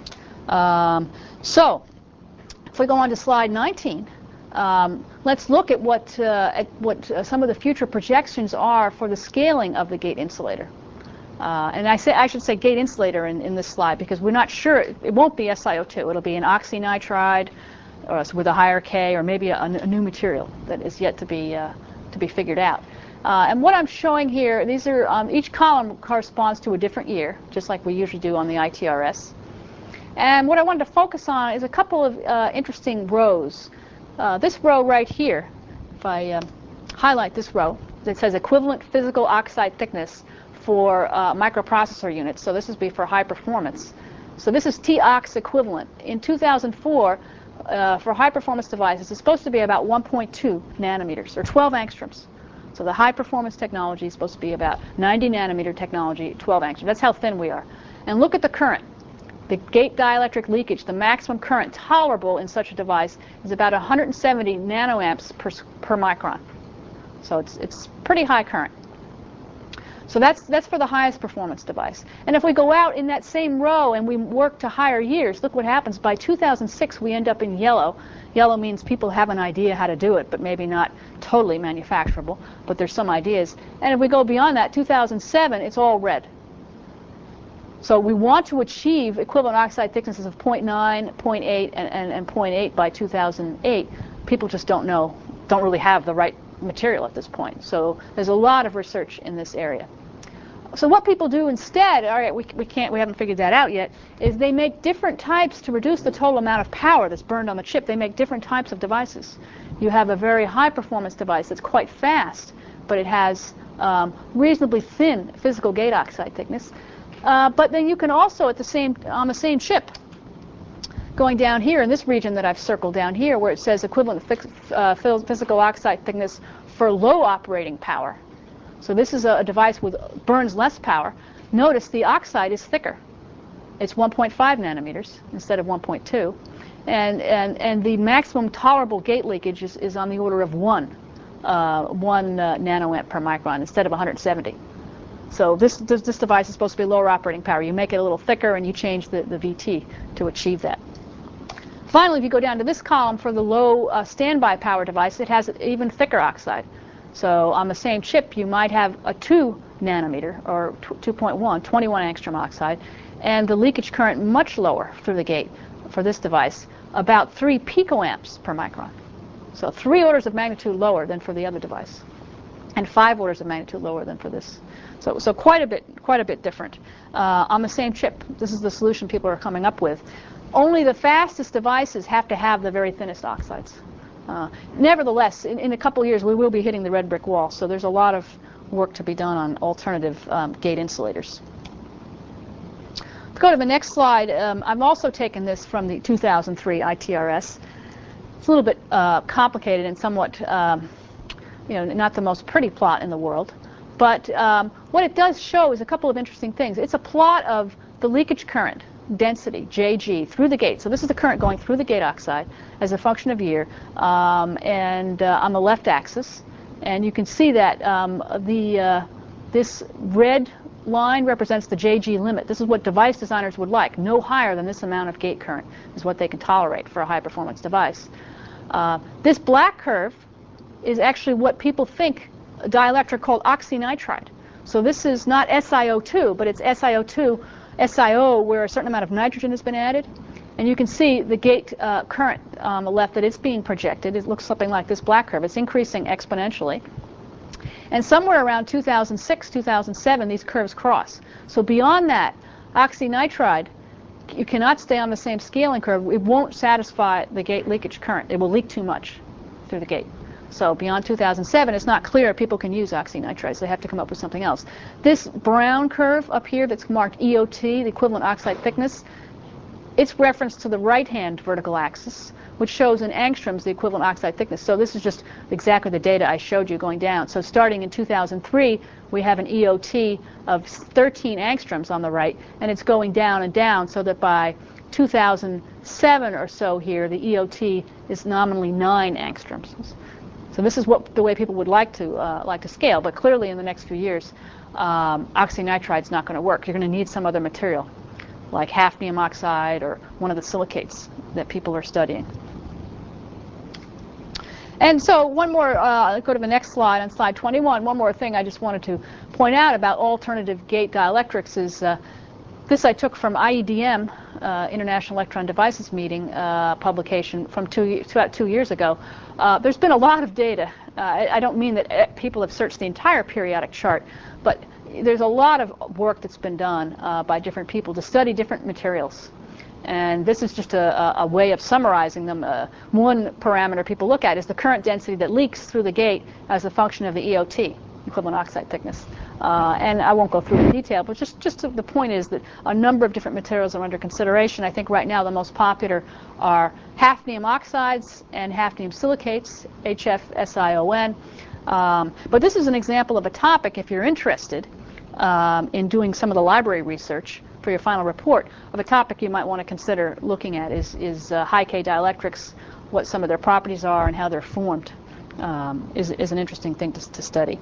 Um, so, if we go on to slide nineteen, um, let's look at what, uh, at what uh, some of the future projections are for the scaling of the gate insulator. Uh, and I, say, I should say gate insulator in, in this slide because we're not sure. It, it won't be S i O two. It'll be an oxynitride or with a higher K, or maybe a, a new material that is yet to be uh, to be figured out. Uh, and what I'm showing here, these are um, each column corresponds to a different year, just like we usually do on the I T R S. And what I wanted to focus on is a couple of uh, interesting rows. Uh, this row right here, if I um, highlight this row, that says equivalent physical oxide thickness for uh, microprocessor units. So this is be for high performance. So this is T O X equivalent. In two thousand four, uh, for high performance devices, it's supposed to be about one point two nanometers, or twelve angstroms. So the high performance technology is supposed to be about ninety nanometer technology, twelve angstroms. That's how thin we are. And look at the current. The gate dielectric leakage, the maximum current tolerable in such a device, is about one hundred seventy nanoamps per, per micron. So it's, it's pretty high current. So that's, that's for the highest performance device. And if we go out in that same row and we work to higher years, look what happens. By two thousand six, we end up in yellow. Yellow means people have an idea how to do it, but maybe not totally manufacturable, but there's some ideas. And if we go beyond that, two thousand seven, it's all red. So we want to achieve equivalent oxide thicknesses of zero point nine, zero point eight, and, and, and zero point eight by two thousand eight. People just don't know, don't really have the right material at this point. So there's a lot of research in this area. So what people do instead, all right, we, we can't, we haven't figured that out yet, is they make different types to reduce the total amount of power that's burned on the chip. They make different types of devices. You have a very high performance device that's quite fast, but it has um, reasonably thin physical gate oxide thickness. Uh, but then you can also, at the same, on the same chip, going down here in this region that I've circled down here, where it says equivalent fix, uh, physical oxide thickness for low operating power. So this is a, a device with burns less power. Notice the oxide is thicker. It's one point five nanometers instead of one point two, and and and the maximum tolerable gate leakage is, is on the order of one, uh, one uh, nanoamp per micron instead of one hundred seventy. So this, this this device is supposed to be lower operating power. You make it a little thicker and you change the, the V T to achieve that. Finally, if you go down to this column for the low uh, standby power device, it has even thicker oxide. So on the same chip, you might have a two nanometer or two point one, twenty-one angstrom oxide, and the leakage current much lower through the gate for this device, about three picoamps per micron. So three orders of magnitude lower than for the other device, and five orders of magnitude lower than for this. So, so quite a bit, quite a bit different uh, on the same chip. This is the solution people are coming up with. Only the fastest devices have to have the very thinnest oxides. Uh, nevertheless, in, in a couple of years, we will be hitting the red brick wall. So there's a lot of work to be done on alternative um, gate insulators. Let's go to the next slide. Um, I've also taken this from the two thousand three I T R S. It's a little bit uh, complicated and somewhat, um, you know, not the most pretty plot in the world. But um, what it does show is a couple of interesting things. It's a plot of the leakage current density, J G, through the gate. So this is the current going through the gate oxide as a function of year, um, and uh, on the left axis. And you can see that um, the uh, this red line represents the J G limit. This is what device designers would like. No higher than this amount of gate current is what they can tolerate for a high-performance device. Uh, this black curve is actually what people think a dielectric called oxynitride. So this is not S i O two, but it's S i O two, S i O, where a certain amount of nitrogen has been added. And you can see the gate uh, current on the left that it's being projected. It looks something like this black curve. It's increasing exponentially. And somewhere around two thousand six, two thousand seven, these curves cross. So beyond that, oxynitride, you cannot stay on the same scaling curve. It won't satisfy the gate leakage current. It will leak too much through the gate. So beyond two thousand seven, it's not clear people can use oxynitride, so they have to come up with something else. This brown curve up here that's marked E O T, the equivalent oxide thickness, it's referenced to the right-hand vertical axis, which shows in angstroms the equivalent oxide thickness. So this is just exactly the data I showed you going down. So starting in two thousand three, we have an E O T of thirteen angstroms on the right, and it's going down and down so that by two thousand seven or so here, the E O T is nominally nine angstroms. So this is what the way people would like to uh, like to scale, but clearly in the next few years, um, oxynitride is not going to work. You're going to need some other material, like hafnium oxide or one of the silicates that people are studying. And so one more, uh, go to the next slide, on slide twenty-one, one more thing I just wanted to point out about alternative gate dielectrics is uh, this I took from I E D M, uh, International Electron Devices Meeting uh, publication from two, about two years ago. Uh, there's been a lot of data. Uh, I, I don't mean that people have searched the entire periodic chart, but there's a lot of work that's been done uh, by different people to study different materials. And this is just a, a way of summarizing them. Uh, one parameter people look at is the current density that leaks through the gate as a function of the E O T, equivalent oxide thickness. Uh, and I won't go through the detail, but just, just the point is that a number of different materials are under consideration. I think right now the most popular are hafnium oxides and hafnium silicates, H F S I O N. Um, but this is an example of a topic, if you're interested um, in doing some of the library research for your final report, of a topic you might want to consider looking at is, is uh, high K dielectrics, what some of their properties are and how they're formed, um, is, is an interesting thing to, to study.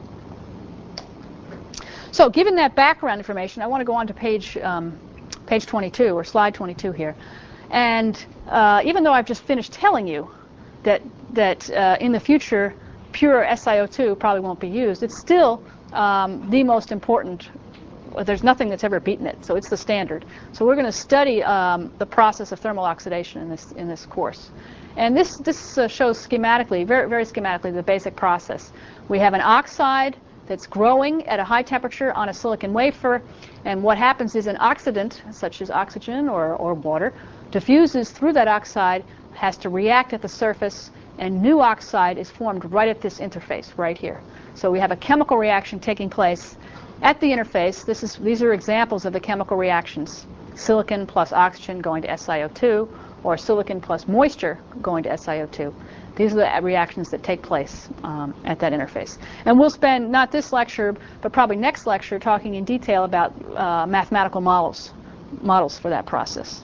So given that background information, I want to go on to page, um, page twenty-two, or slide twenty-two here. And uh, even though I've just finished telling you that, that uh, in the future pure S i O two probably won't be used, it's still um, the most important. There's nothing that's ever beaten it, so it's the standard. So we're going to study um, the process of thermal oxidation in this, in this course. And this, this uh, shows schematically, very, very schematically, the basic process. We have an oxide that's growing at a high temperature on a silicon wafer, and what happens is an oxidant, such as oxygen or, or water, diffuses through that oxide, has to react at the surface, and new oxide is formed right at this interface, right here. So we have a chemical reaction taking place at the interface. This is, these are examples of the chemical reactions. Silicon plus oxygen going to S i O two, or silicon plus moisture going to S i O two. These are the reactions that take place um, at that interface. And we'll spend, not this lecture, but probably next lecture, talking in detail about uh, mathematical models, models for that process.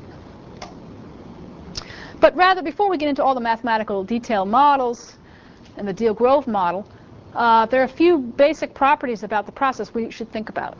But rather, before we get into all the mathematical detail models and the Deal-Grove model, uh, there are a few basic properties about the process we should think about.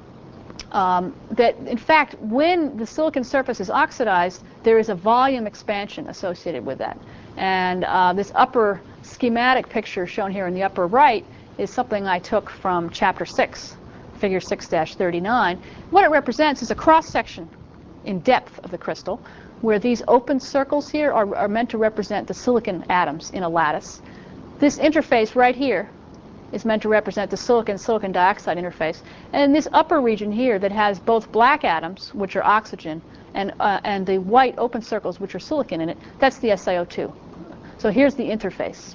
Um, that, in fact, when the silicon surface is oxidized, there is a volume expansion associated with that. And uh, this upper schematic picture shown here in the upper right is something I took from chapter six, figure six dash thirty-nine. What it represents is a cross-section in depth of the crystal, where these open circles here are, are meant to represent the silicon atoms in a lattice. This interface right here is meant to represent the silicon-silicon dioxide interface. And in this upper region here that has both black atoms, which are oxygen, and, uh, and the white open circles, which are silicon in it, that's the S i O two. So here's the interface.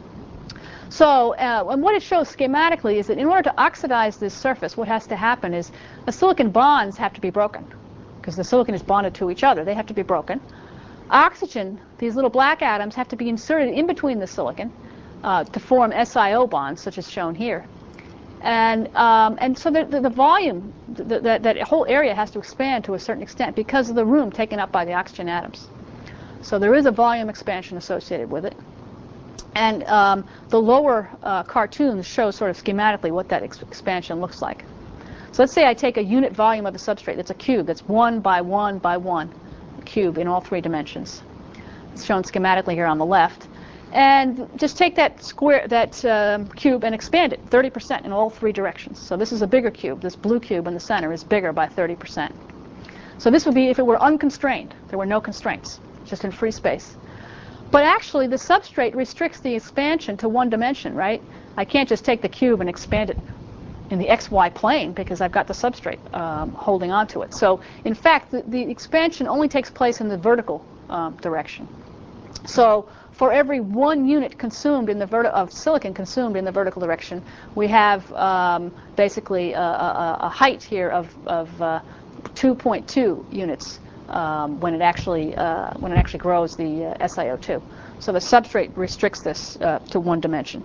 So uh, and what it shows schematically is that in order to oxidize this surface, what has to happen is the silicon bonds have to be broken, because the silicon is bonded to each other. They have to be broken. Oxygen, these little black atoms, have to be inserted in between the silicon uh, to form S i O bonds, such as shown here. And, um, and so the, the, the volume, the, the, that whole area has to expand to a certain extent because of the room taken up by the oxygen atoms. So there is a volume expansion associated with it. And um, the lower uh, cartoons show sort of schematically what that ex expansion looks like. So let's say I take a unit volume of a substrate that's a cube, that's one by one by one cube in all three dimensions. It's shown schematically here on the left. And just take that square, that um, cube and expand it thirty percent in all three directions. So this is a bigger cube. This blue cube in the center is bigger by thirty percent. So this would be if it were unconstrained. There were no constraints, just in free space. But actually, the substrate restricts the expansion to one dimension, right? I can't just take the cube and expand it in the X Y plane because I've got the substrate um, holding onto it. So in fact, the, the expansion only takes place in the vertical um, direction. So for every one unit consumed in the verti of silicon consumed in the vertical direction, we have um, basically a, a, a height here of, of uh, two point two units um, when it actually uh, when it actually grows the uh, S i O two. So the substrate restricts this uh, to one dimension.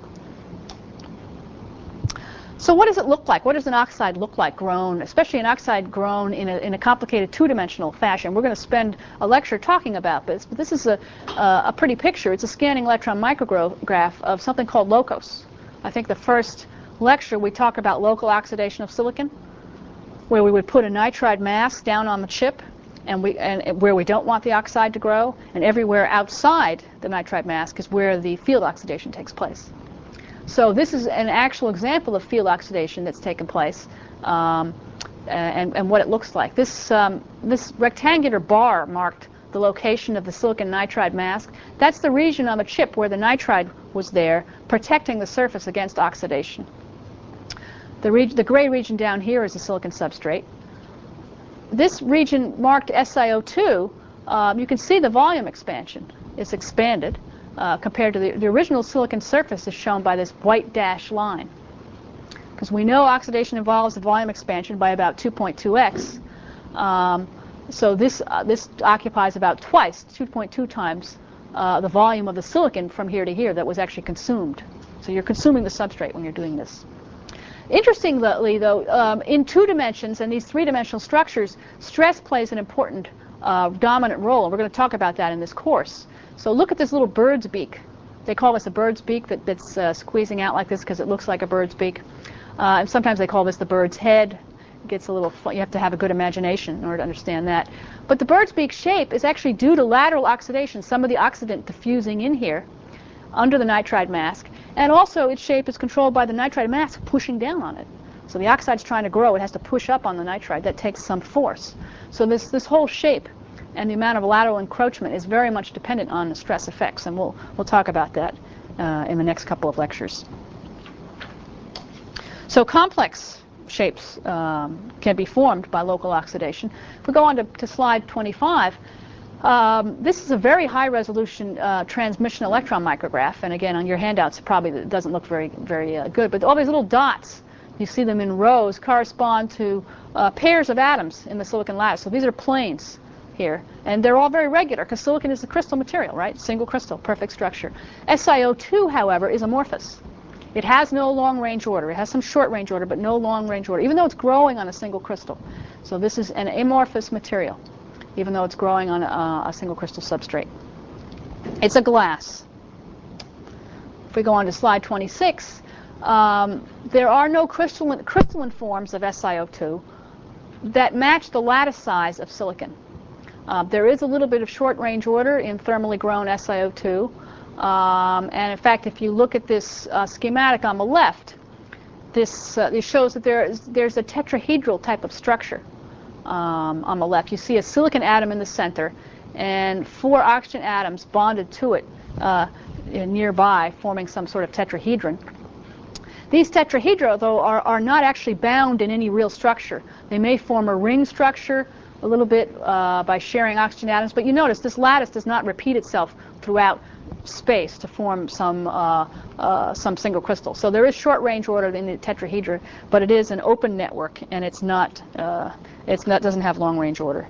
So what does it look like? What does an oxide look like grown, especially an oxide grown in a, in a complicated two-dimensional fashion? We're going to spend a lecture talking about this, but this is a, uh, a pretty picture. It's a scanning electron micrograph of something called LOCOS. I think the first lecture we talked about local oxidation of silicon, where we would put a nitride mask down on the chip, and, we, and where we don't want the oxide to grow, and everywhere outside the nitride mask is where the field oxidation takes place. So this is an actual example of field oxidation that's taken place, um, and, and what it looks like. This, um, this rectangular bar marked the location of the silicon nitride mask. That's the region on the chip where the nitride was there, protecting the surface against oxidation. The, reg the gray region down here is the silicon substrate. This region marked S i O two, um, you can see the volume expansion. It's expanded. Uh, compared to the, the original silicon surface is shown by this white dashed line. Because we know oxidation involves the volume expansion by about two point two x. Um, so this, uh, this occupies about twice, two point two times, uh, the volume of the silicon from here to here that was actually consumed. So you're consuming the substrate when you're doing this. Interestingly, though, um, in two dimensions and these three-dimensional structures, stress plays an important uh, dominant role. And we're going to talk about that in this course. So look at this little bird's beak. They call this a bird's beak that, that's uh, squeezing out like this because it looks like a bird's beak. Uh, and sometimes they call this the bird's head. It gets a little fun. You have to have a good imagination in order to understand that. But the bird's beak shape is actually due to lateral oxidation, some of the oxidant diffusing in here under the nitride mask. And also its shape is controlled by the nitride mask pushing down on it. So the oxide's trying to grow. It has to push up on the nitride. That takes some force. So this, this whole shape and the amount of lateral encroachment is very much dependent on the stress effects, and we'll, we'll talk about that uh, in the next couple of lectures. So complex shapes um, can be formed by local oxidation. If we go on to, to slide twenty-five, um, this is a very high-resolution uh, transmission electron micrograph, and again, on your handouts, it probably doesn't look very, very uh, good, but all these little dots, you see them in rows, correspond to uh, pairs of atoms in the silicon lattice. So these are planes here, and they're all very regular because silicon is a crystal material, right? Single crystal, perfect structure. S i O two, however, is amorphous. It has no long-range order. It has some short-range order, but no long-range order, even though it's growing on a single crystal. So this is an amorphous material, even though it's growing on a, a single crystal substrate. It's a glass. If we go on to slide twenty-six, um, there are no crystalline, crystalline forms of S i O two that match the lattice size of silicon. Uh, there is a little bit of short-range order in thermally grown S i O two. Um, and in fact, if you look at this uh, schematic on the left, this, uh, this shows that there is, there's a tetrahedral type of structure um, on the left. You see a silicon atom in the center and four oxygen atoms bonded to it uh, nearby, forming some sort of tetrahedron. These tetrahedra, though, are, are not actually bound in any real structure. They may form a ring structure a little bit uh, by sharing oxygen atoms, but you notice this lattice does not repeat itself throughout space to form some uh, uh, some single crystal. So there is short-range order in the tetrahedra, but it is an open network, and it's not uh, it's not doesn't have long-range order.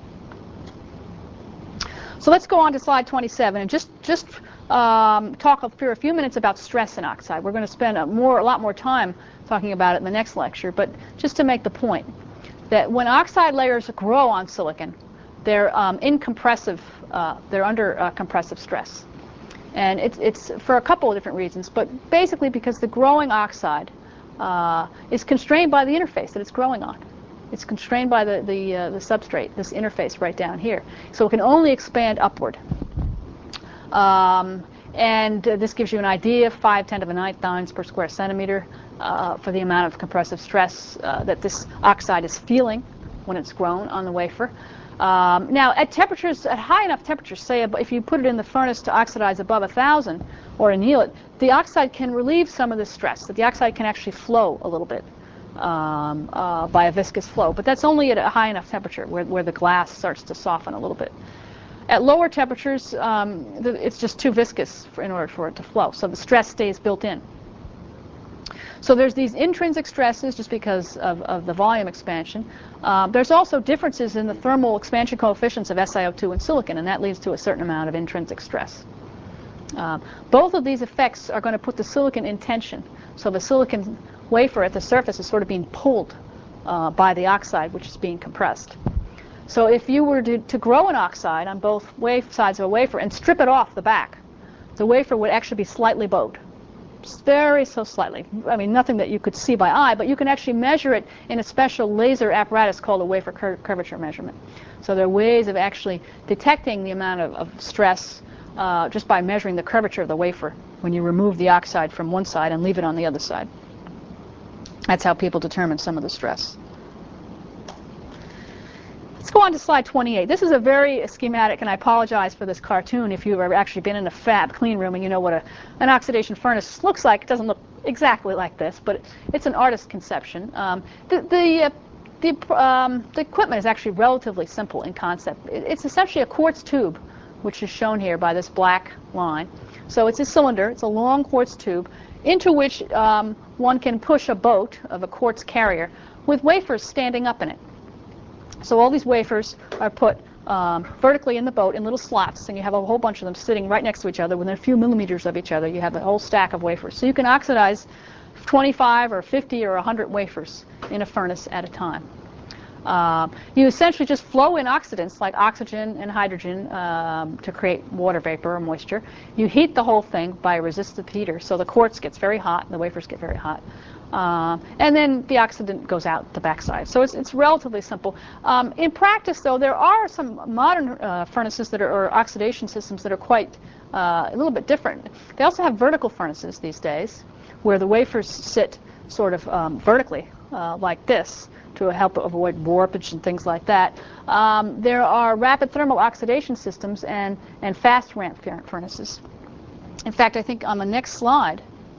So let's go on to slide twenty-seven and just just um, talk for a few minutes about stress in oxide. We're going to spend a more a lot more time talking about it in the next lecture, but just to make the point that when oxide layers grow on silicon, they're um, incompressive. Uh, they're under uh, compressive stress. And it's, it's for a couple of different reasons, but basically because the growing oxide uh, is constrained by the interface that it's growing on. It's constrained by the, the, uh, the substrate, this interface right down here. So it can only expand upward. Um, and uh, this gives you an idea, five ten to the ninth dynes per square centimeter uh, for the amount of compressive stress uh, that this oxide is feeling when it's grown on the wafer. Um, now, at temperatures, at high enough temperatures, say if you put it in the furnace to oxidize above one thousand or anneal it, the oxide can relieve some of the stress. That the oxide can actually flow a little bit um, uh, by a viscous flow. But that's only at a high enough temperature where, where the glass starts to soften a little bit. At lower temperatures, um, the, it's just too viscous for, in order for it to flow. So the stress stays built in. So there's these intrinsic stresses just because of, of the volume expansion. Uh, there's also differences in the thermal expansion coefficients of S i O two and silicon, and that leads to a certain amount of intrinsic stress. Uh, both of these effects are going to put the silicon in tension. So the silicon wafer at the surface is sort of being pulled uh, by the oxide, which is being compressed. So if you were to, to grow an oxide on both wave sides of a wafer and strip it off the back, the wafer would actually be slightly bowed. Just very so slightly. I mean, nothing that you could see by eye, but you can actually measure it in a special laser apparatus called a wafer cur curvature measurement. So there are ways of actually detecting the amount of, of stress uh, just by measuring the curvature of the wafer when you remove the oxide from one side and leave it on the other side. That's how people determine some of the stress. Let's go on to slide twenty-eight. This is a very schematic, and I apologize for this cartoon if you've ever actually been in a fab clean room and you know what a, an oxidation furnace looks like. It doesn't look exactly like this, but it's an artist's conception. Um, the, the, uh, the, um, the equipment is actually relatively simple in concept. It, it's essentially a quartz tube, which is shown here by this black line. So it's a cylinder. It's a long quartz tube into which um, one can push a boat of a quartz carrier with wafers standing up in it. So all these wafers are put um, vertically in the boat in little slots, and you have a whole bunch of them sitting right next to each other within a few millimeters of each other. You have a whole stack of wafers. So you can oxidize twenty-five or fifty or one hundred wafers in a furnace at a time. Uh, you essentially just flow in oxidants like oxygen and hydrogen um, to create water vapor or moisture. You heat the whole thing by a resistive heater, so the quartz gets very hot and the wafers get very hot. Uh, and then the oxidant goes out the backside. So it's, it's relatively simple. Um, in practice, though, there are some modern uh, furnaces that are, or oxidation systems that are quite uh, a little bit different. They also have vertical furnaces these days, where the wafers sit sort of um, vertically, uh, like this, to help avoid warpage and things like that. Um, there are rapid thermal oxidation systems and, and fast ramp furnaces. In fact, I think on the next slide,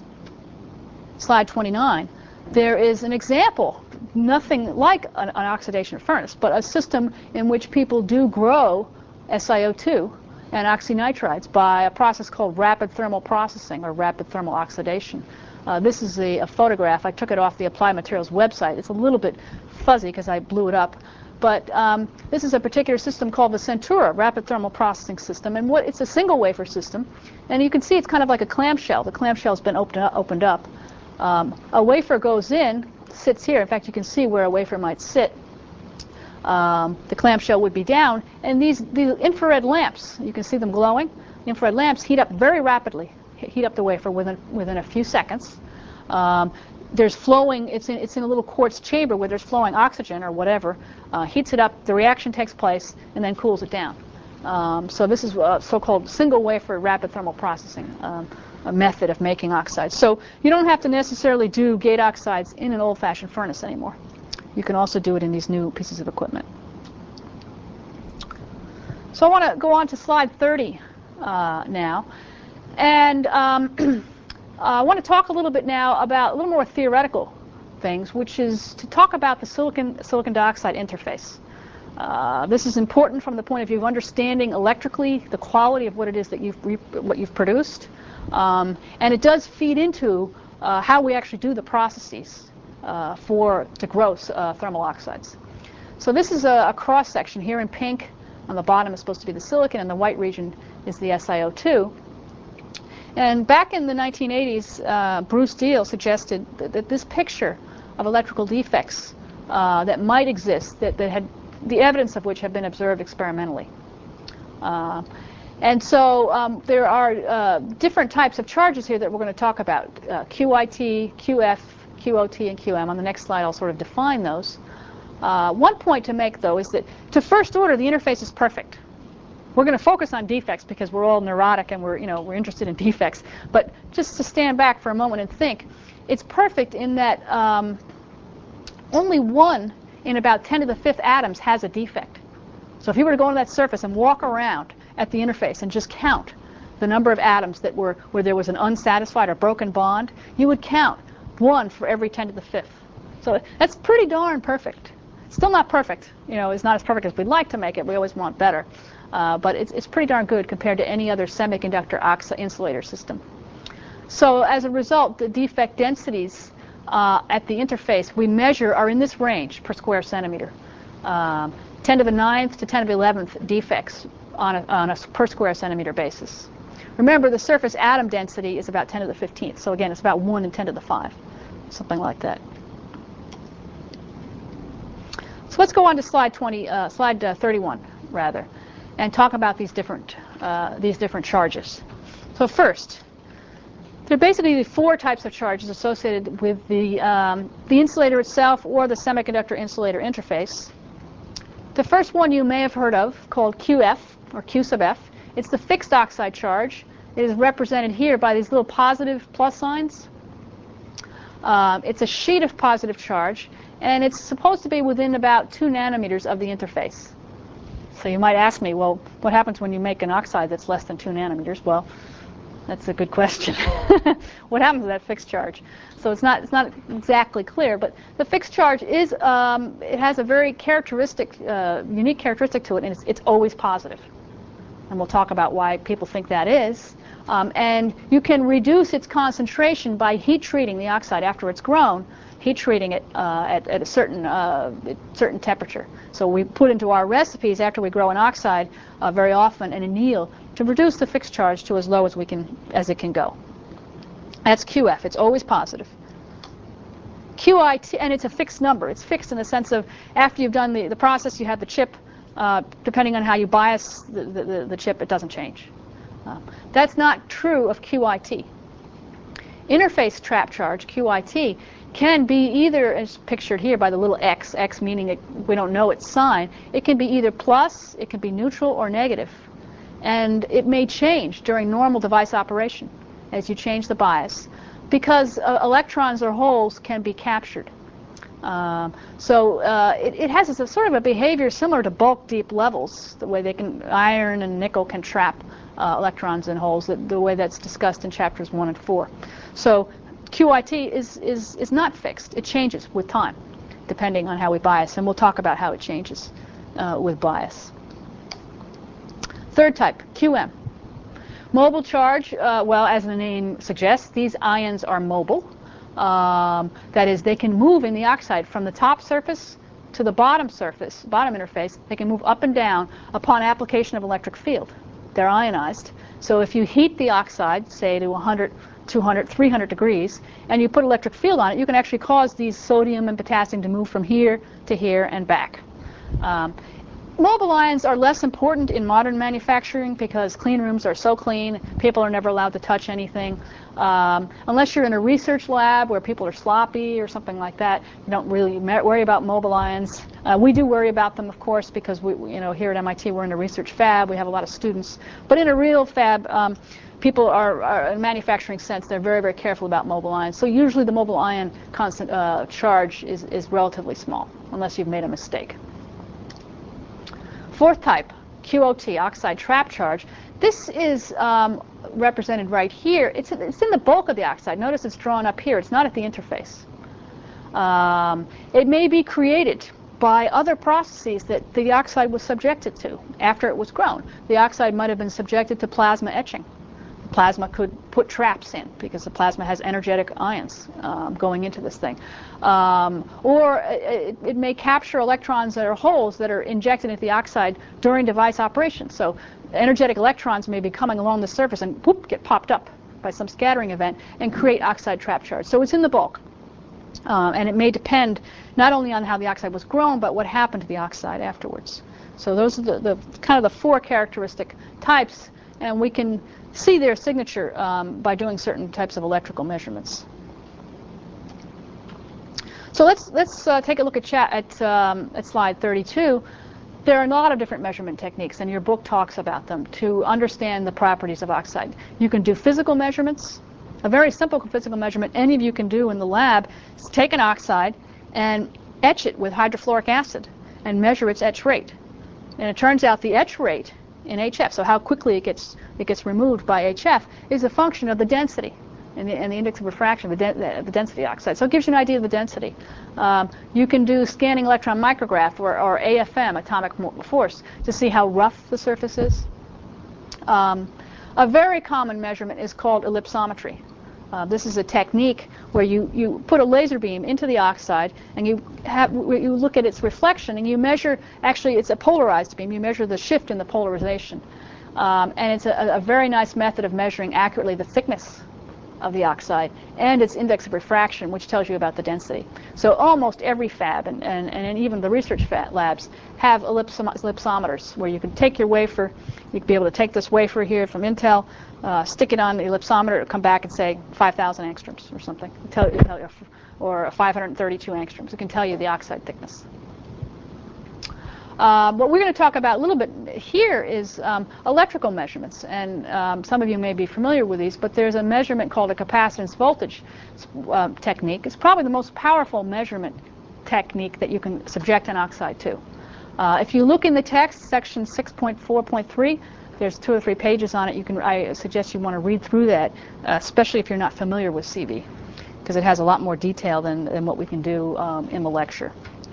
slide twenty-nine, there is an example, nothing like an, an oxidation furnace, but a system in which people do grow S i O two and oxynitrides by a process called rapid thermal processing or rapid thermal oxidation. Uh, this is a, a photograph. I took it off the Applied Materials website. It's a little bit fuzzy because I blew it up. But um, this is a particular system called the Centura Rapid Thermal Processing System. And what it's a single wafer system. And you can see it's kind of like a clamshell. The clamshell has been opened up. Opened up. Um, a wafer goes in, sits here. In fact, you can see where a wafer might sit. Um, the clamshell would be down. And these, these infrared lamps, you can see them glowing. The infrared lamps heat up very rapidly. Heat up the wafer within within a few seconds. Um, there's flowing. It's in it's in a little quartz chamber where there's flowing oxygen or whatever. Uh, heats it up. The reaction takes place and then cools it down. Um, so this is a so-called single wafer rapid thermal processing um, a method of making oxides. So you don't have to necessarily do gate oxides in an old-fashioned furnace anymore. You can also do it in these new pieces of equipment. So I want to go on to slide thirty uh, now. And um, I want to talk a little bit now about a little more theoretical things, which is to talk about the silicon silicon dioxide interface. Uh, this is important from the point of view of understanding electrically the quality of what it is that you've what you've produced, um, and it does feed into uh, how we actually do the processes uh, for to grow uh, thermal oxides. So this is a, a cross section here in pink. On the bottom is supposed to be the silicon, and the white region is the S i O two. And back in the nineteen eighties, uh, Bruce Deal suggested that, that this picture of electrical defects uh, that might exist, that, that had the evidence of which have been observed experimentally. Uh, and so um, there are uh, different types of charges here that we're going to talk about, uh, Q I T, Q F, Q O T, and Q M. On the next slide, I'll sort of define those. Uh, one point to make, though, is that to first order, the interface is perfect. We're going to focus on defects because we're all neurotic and we're, you know, we're interested in defects. But just to stand back for a moment and think, it's perfect in that um, only one in about ten to the fifth atoms has a defect. So if you were to go on that surface and walk around at the interface and just count the number of atoms that were where there was an unsatisfied or broken bond, you would count one for every ten to the fifth. So that's pretty darn perfect. Still not perfect. You know, it's not as perfect as we'd like to make it. We always want better. Uh, but it's, it's pretty darn good compared to any other semiconductor oxide insulator system. So as a result, the defect densities uh, at the interface we measure are in this range per square centimeter. Um, ten to the ninth to ten to the eleventh defects on a, on a per square centimeter basis. Remember, the surface atom density is about ten to the fifteenth, so again, it's about one in ten to the five, something like that. So let's go on to slide twenty, uh, slide uh, thirty-one, rather, and talk about these different uh, these different charges. So first, there are basically four types of charges associated with the um, the insulator itself or the semiconductor insulator interface. The first one you may have heard of, called Q F, or Q sub F. It's the fixed oxide charge. It is represented here by these little positive plus signs. Um, it's a sheet of positive charge, and it's supposed to be within about two nanometers of the interface. So you might ask me, well, what happens when you make an oxide that's less than two nanometers? Well, that's a good question. What happens to that fixed charge? So it's not it's not exactly clear, but the fixed charge is um, it has a very characteristic, uh, unique characteristic to it, and it's, it's always positive. And we'll talk about why people think that is. Um, and you can reduce its concentration by heat treating the oxide after it's grown, heat treating it uh, at, at a certain uh, certain temperature. So we put into our recipes after we grow an oxide uh, very often an anneal to reduce the fixed charge to as low as we can as it can go. That's Q F. It's always positive. Q I T, and it's a fixed number. It's fixed in the sense of after you've done the, the process, you have the chip. Uh, depending on how you bias the, the, the chip, it doesn't change. Uh, that's not true of Q I T. Interface trap charge, Q I T, can be either, as pictured here by the little x, x meaning it, we don't know its sign. It can be either plus, it can be neutral, or negative. And it may change during normal device operation as you change the bias, because uh, electrons or holes can be captured. Um, so uh, it, it has a sort of a behavior similar to bulk deep levels, the way they can, iron and nickel can trap uh, electrons in holes, the, the way that's discussed in chapters one and four. So Q I T is, is, is not fixed. It changes with time, depending on how we bias, and we'll talk about how it changes uh, with bias. Third type, Q M. Mobile charge, uh, well, as the name suggests, these ions are mobile. Um, that is, they can move in the oxide from the top surface to the bottom surface, bottom interface. They can move up and down upon application of electric field. They're ionized. So if you heat the oxide, say to one hundred, two hundred, three hundred degrees, and you put electric field on it, you can actually cause these sodium and potassium to move from here to here and back. Um, Mobile ions are less important in modern manufacturing because clean rooms are so clean, people are never allowed to touch anything. Um, unless you're in a research lab where people are sloppy or something like that, you don't really worry about mobile ions. Uh, we do worry about them, of course, because we, you know, here at M I T we're in a research fab, we have a lot of students. But in a real fab, um, people are, are, in a manufacturing sense, they're very, very careful about mobile ions. So usually the mobile ion constant uh, charge is, is relatively small, unless you've made a mistake. Fourth type, Q O T, oxide trap charge. This is um, represented right here. It's, it's in the bulk of the oxide. Notice it's drawn up here. It's not at the interface. Um, it may be created by other processes that the oxide was subjected to after it was grown. The oxide might have been subjected to plasma etching. Plasma could put traps in because the plasma has energetic ions um, going into this thing. Um, or it, it may capture electrons that are holes that are injected into the oxide during device operation. So energetic electrons may be coming along the surface and whoop, get popped up by some scattering event and create oxide trap charge. So it's in the bulk. Um, and it may depend not only on how the oxide was grown, but what happened to the oxide afterwards. So those are the, the kind of the four characteristic types, and we can see their signature um, by doing certain types of electrical measurements. So let's let's uh, take a look at chat at um, at slide thirty-two. There are a lot of different measurement techniques, and your book talks about them to understand the properties of oxide. You can do physical measurements. A very simple physical measurement any of you can do in the lab is take an oxide and etch it with hydrofluoric acid and measure its etch rate. And it turns out the etch rate in H F, so how quickly it gets it gets removed by H F, is a function of the density and the, and the index of refraction, the, de the, the density of oxide. So it gives you an idea of the density. Um, you can do scanning electron micrograph or, or A F M, atomic force, to see how rough the surface is. Um, a very common measurement is called ellipsometry. Uh, this is a technique where you, you put a laser beam into the oxide and you have you look at its reflection and you measure, actually it's a polarized beam, you measure the shift in the polarization. Um, and it's a, a very nice method of measuring accurately the thickness of the oxide and its index of refraction, which tells you about the density. So almost every fab and, and, and even the research fab labs have ellipsom ellipsometers where you can take your wafer, you can be able to take this wafer here from Intel, uh, stick it on the ellipsometer, it'll come back and say five thousand angstroms or something, tell, tell you, or five hundred thirty-two angstroms. It can tell you the oxide thickness. Uh, what we're going to talk about a little bit here is um, electrical measurements, and um, some of you may be familiar with these, but there's a measurement called a capacitance voltage uh, technique. It's probably the most powerful measurement technique that you can subject an oxide to. Uh, if you look in the text, section six point four point three, there's two or three pages on it. You can, I suggest you want to read through that, uh, especially if you're not familiar with C V, because it has a lot more detail than, than what we can do um, in the lecture.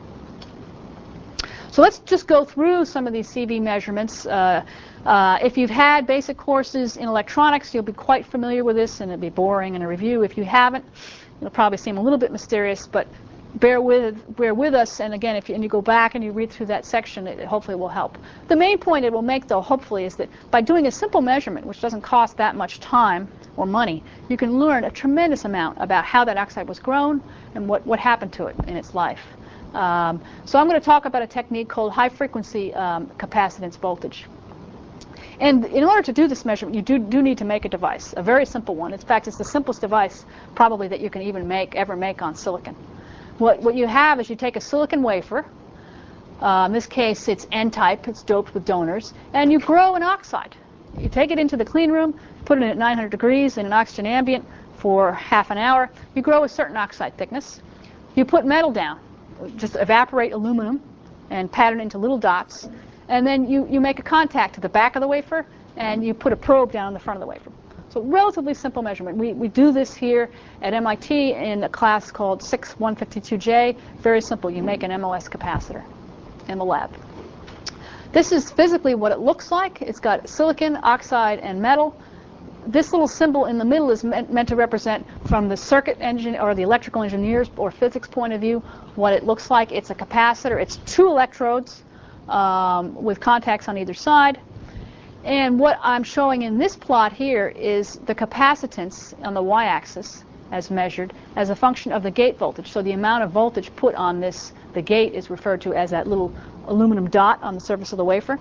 So let's just go through some of these C V measurements. Uh, uh, if you've had basic courses in electronics, you'll be quite familiar with this, and it'll be boring in a review. If you haven't, it'll probably seem a little bit mysterious, but bear with, bear with us. And again, if you, and you go back and you read through that section, it hopefully will help. The main point it will make, though, hopefully, is that by doing a simple measurement, which doesn't cost that much time or money, you can learn a tremendous amount about how that oxide was grown and what, what happened to it in its life. Um, so I'm going to talk about a technique called high-frequency um, capacitance voltage. And in order to do this measurement, you do, do need to make a device, a very simple one. In fact, it's the simplest device probably that you can even make, ever make on silicon. What, what you have is you take a silicon wafer. Uh, in this case, it's N-type. It's doped with donors. And you grow an oxide. You take it into the clean room, put it in at nine hundred degrees in an oxygen ambient for half an hour. You grow a certain oxide thickness. You put metal down. Just evaporate aluminum and pattern into little dots. And then you, you make a contact to the back of the wafer, and you put a probe down in the front of the wafer. So relatively simple measurement. We, we do this here at M I T in a class called six one fifty-two J. Very simple. You make an M O S capacitor in the lab. This is physically what it looks like. It's got silicon, oxide, and metal. This little symbol in the middle is meant, meant to represent, from the circuit engine or the electrical engineer's or physics point of view, what it looks like. It's a capacitor. It's two electrodes um, with contacts on either side. And what I'm showing in this plot here is the capacitance on the y-axis as measured as a function of the gate voltage. So the amount of voltage put on this, the gate, is referred to as that little aluminum dot on the surface of the wafer.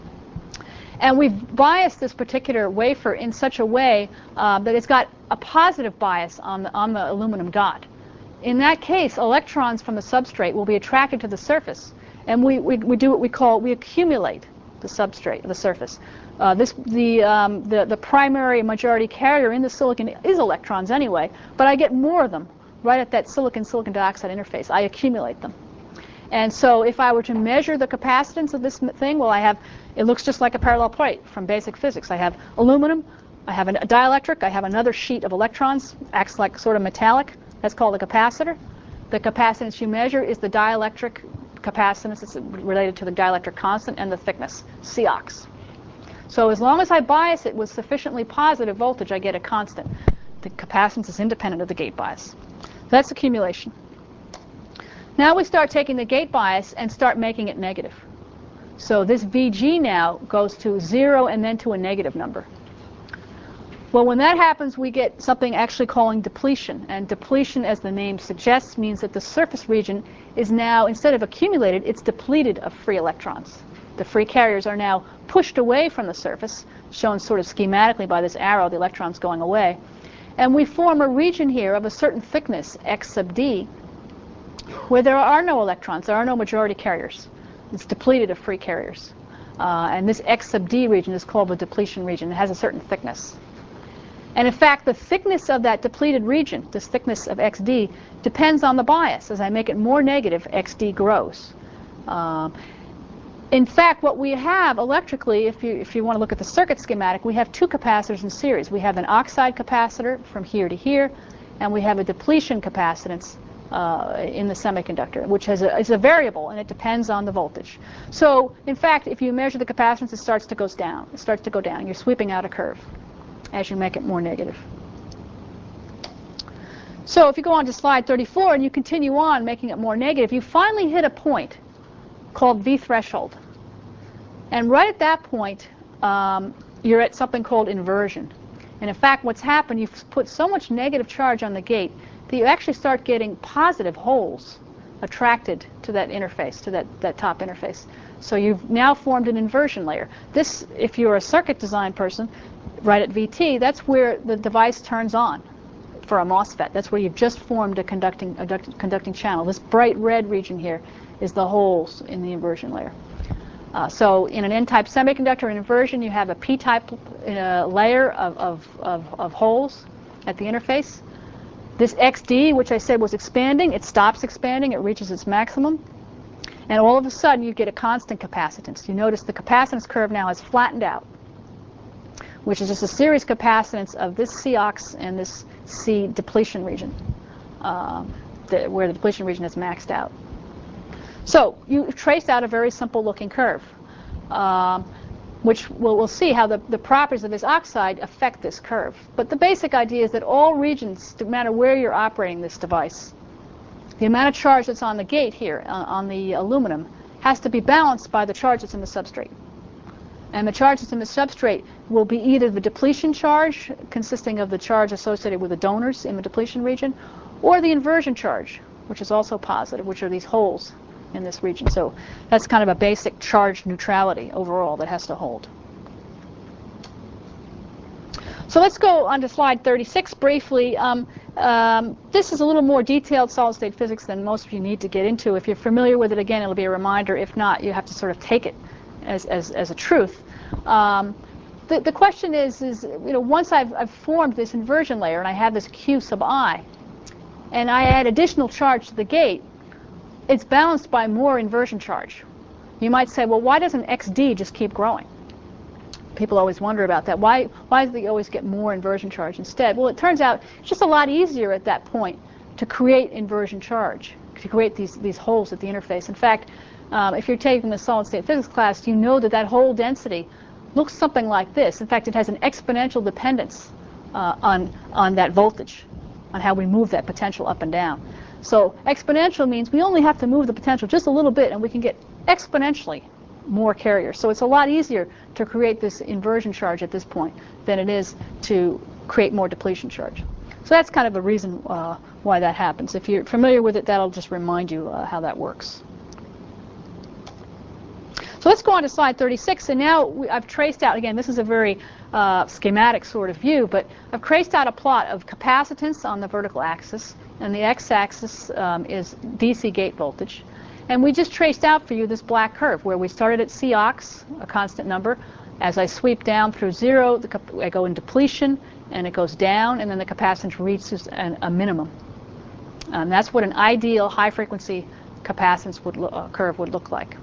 And we've biased this particular wafer in such a way uh, that it's got a positive bias on the, on the aluminum dot. In that case, electrons from the substrate will be attracted to the surface. And we, we, we do what we call, we accumulate the substrate, the surface. Uh, this, the, um, the, the primary majority carrier in the silicon is electrons anyway, but I get more of them right at that silicon-silicon dioxide interface. I accumulate them. And so if I were to measure the capacitance of this thing, well, I have, it looks just like a parallel plate from basic physics. I have aluminum, I have a dielectric, I have another sheet of electrons, acts like sort of metallic. That's called a capacitor. The capacitance you measure is the dielectric capacitance. It's related to the dielectric constant and the thickness, C O X. So as long as I bias it with sufficiently positive voltage, I get a constant. The capacitance is independent of the gate bias. That's accumulation. Now we start taking the gate bias and start making it negative. So this V G now goes to zero and then to a negative number. Well, when that happens, we get something actually calling depletion. And depletion, as the name suggests, means that the surface region is now, instead of accumulated, it's depleted of free electrons. The free carriers are now pushed away from the surface, shown sort of schematically by this arrow, the electrons going away. And we form a region here of a certain thickness, x sub d, where there are no electrons, there are no majority carriers. It's depleted of free carriers. Uh, and this x sub d region is called the depletion region. It has a certain thickness. And in fact, the thickness of that depleted region, this thickness of xd, depends on the bias. As I make it more negative, xd grows. Um, in fact, what we have electrically, if you, if you want to look at the circuit schematic, we have two capacitors in series. We have an oxide capacitor from here to here, and we have a depletion capacitance uh, in the semiconductor, which has a, is a variable, and it depends on the voltage. So, in fact, if you measure the capacitance, it starts to go down. It starts to go down. You're sweeping out a curve as you make it more negative. So if you go on to slide thirty-four and you continue on making it more negative, you finally hit a point called V threshold. And right at that point, um, you're at something called inversion. And in fact, what's happened, you've put so much negative charge on the gate that you actually start getting positive holes attracted to that interface, to that, that top interface. So you've now formed an inversion layer. This, if you're a circuit design person, right at V T, that's where the device turns on for a MOSFET. That's where you've just formed a conducting, a conducting channel. This bright red region here is the holes in the inversion layer. Uh, so in an N-type semiconductor inversion, you have a P-type uh, layer of, of, of, of holes at the interface. This X D, which I said was expanding, it stops expanding, it reaches its maximum. And all of a sudden, you get a constant capacitance. You notice the capacitance curve now has flattened out, which is just a series capacitance of this C ox and this C depletion region, um, the, where the depletion region is maxed out. So you trace out a very simple-looking curve, um, which we'll, we'll see how the, the properties of this oxide affect this curve. But the basic idea is that all regions, no matter where you're operating this device, the amount of charge that's on the gate here, uh, on the aluminum, has to be balanced by the charge that's in the substrate. And the charge that's in the substrate will be either the depletion charge, consisting of the charge associated with the donors in the depletion region, or the inversion charge, which is also positive, which are these holes in this region. So that's kind of a basic charge neutrality overall that has to hold. So let's go on to slide thirty-six briefly. Um, um, this is a little more detailed solid-state physics than most of you need to get into. If you're familiar with it, again, it'll be a reminder. If not, you have to sort of take it as, as, as a truth. Um, the, the question is, is, you know, once I've, I've formed this inversion layer and I have this Q sub I, and I add additional charge to the gate, it's balanced by more inversion charge. You might say, well, why doesn't X D just keep growing? People always wonder about that. Why, why do they always get more inversion charge instead? Well, it turns out it's just a lot easier at that point to create inversion charge, to create these, these holes at the interface. In fact, um, if you're taking the solid-state physics class, you know that that hole density looks something like this. In fact, it has an exponential dependence uh, on, on that voltage, on how we move that potential up and down. So exponential means we only have to move the potential just a little bit, and we can get exponentially more carriers. So it's a lot easier to create this inversion charge at this point than it is to create more depletion charge. So that's kind of the reason uh, why that happens. If you're familiar with it, that'll just remind you uh, how that works. So let's go on to slide thirty-six, and now we, I've traced out, again, this is a very uh, schematic sort of view, but I've traced out a plot of capacitance on the vertical axis, and the x-axis um, is D C gate voltage. And we just traced out for you this black curve where we started at C ox, a constant number. As I sweep down through zero, the I go in depletion, and it goes down, and then the capacitance reaches an, a minimum. Um, that's what an ideal high-frequency capacitance would uh, curve would look like.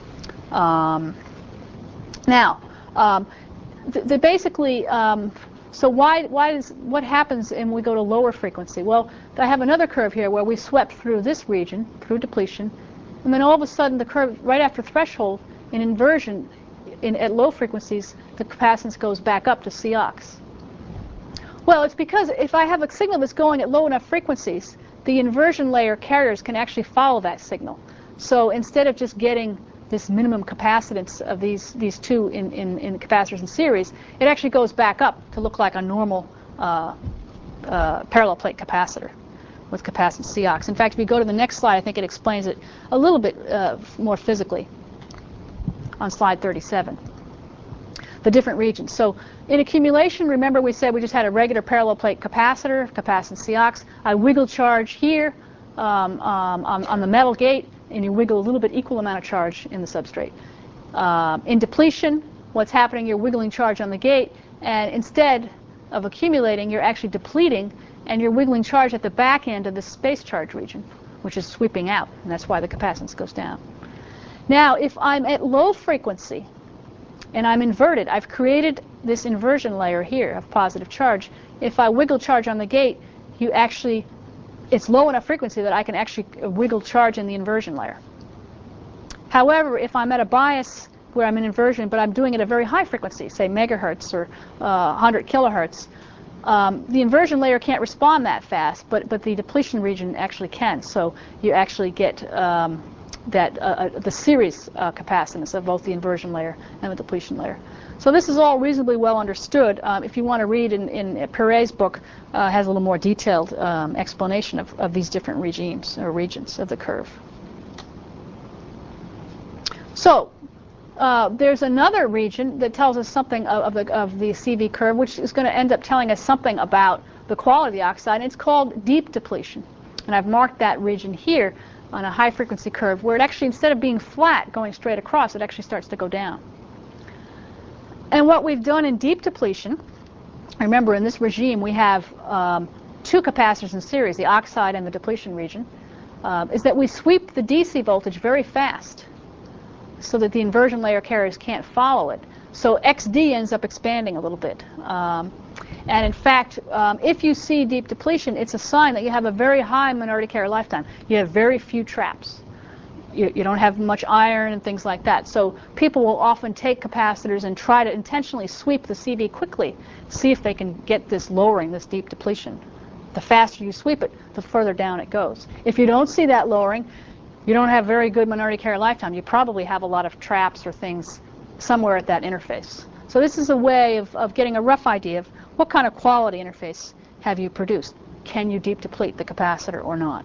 Um, now, um, the, the basically, um, so why, why is, what happens when we go to lower frequency? Well, I have another curve here where we swept through this region, through depletion, and then all of a sudden the curve right after threshold, in inversion, in, at low frequencies, the capacitance goes back up to C ox. Well, it's because if I have a signal that's going at low enough frequencies, the inversion layer carriers can actually follow that signal. So instead of just getting this minimum capacitance of these, these two in, in, in capacitors in series, it actually goes back up to look like a normal uh, uh, parallel plate capacitor with capacitance C ox. In fact, if you go to the next slide, I think it explains it a little bit uh, more physically on slide thirty-seven. The different regions. So in accumulation, remember we said we just had a regular parallel plate capacitor, capacitance C ox. I wiggle charge here um, um, on, on the metal gate, and you wiggle a little bit equal amount of charge in the substrate. Uh, in depletion, what's happening, you're wiggling charge on the gate, and instead of accumulating, you're actually depleting, and you're wiggling charge at the back end of the space charge region, which is sweeping out, and that's why the capacitance goes down. Now, if I'm at low frequency, and I'm inverted, I've created this inversion layer here of positive charge. If I wiggle charge on the gate, you actually, it's low enough frequency that I can actually wiggle charge in the inversion layer. However, if I'm at a bias where I'm in inversion, but I'm doing it at a very high frequency, say megahertz or uh, one hundred kilohertz, Um, the inversion layer can't respond that fast, but, but the depletion region actually can. So you actually get um, that uh, uh, the series uh, capacitance of both the inversion layer and the depletion layer. So this is all reasonably well understood. Um, if you want to read in, in Perret's book, uh, has a little more detailed um, explanation of, of these different regimes or regions of the curve. So uh, there's another region that tells us something of, of, the, of the C V curve, which is going to end up telling us something about the quality of the oxide, and it's called deep depletion. And I've marked that region here on a high-frequency curve, where it actually, instead of being flat, going straight across, it actually starts to go down. And what we've done in deep depletion, remember in this regime we have um, two capacitors in series, the oxide and the depletion region, uh, is that we sweep the D C voltage very fast so that the inversion layer carriers can't follow it. So X D ends up expanding a little bit. Um, and in fact, um, if you see deep depletion, it's a sign that you have a very high minority carrier lifetime. You have very few traps. You, you don't have much iron and things like that. So people will often take capacitors and try to intentionally sweep the C V quickly, see if they can get this lowering, this deep depletion. The faster you sweep it, the further down it goes. If you don't see that lowering, you don't have very good minority carrier lifetime. You probably have a lot of traps or things somewhere at that interface. So this is a way of, of getting a rough idea of what kind of quality interface have you produced. Can you deep deplete the capacitor or not?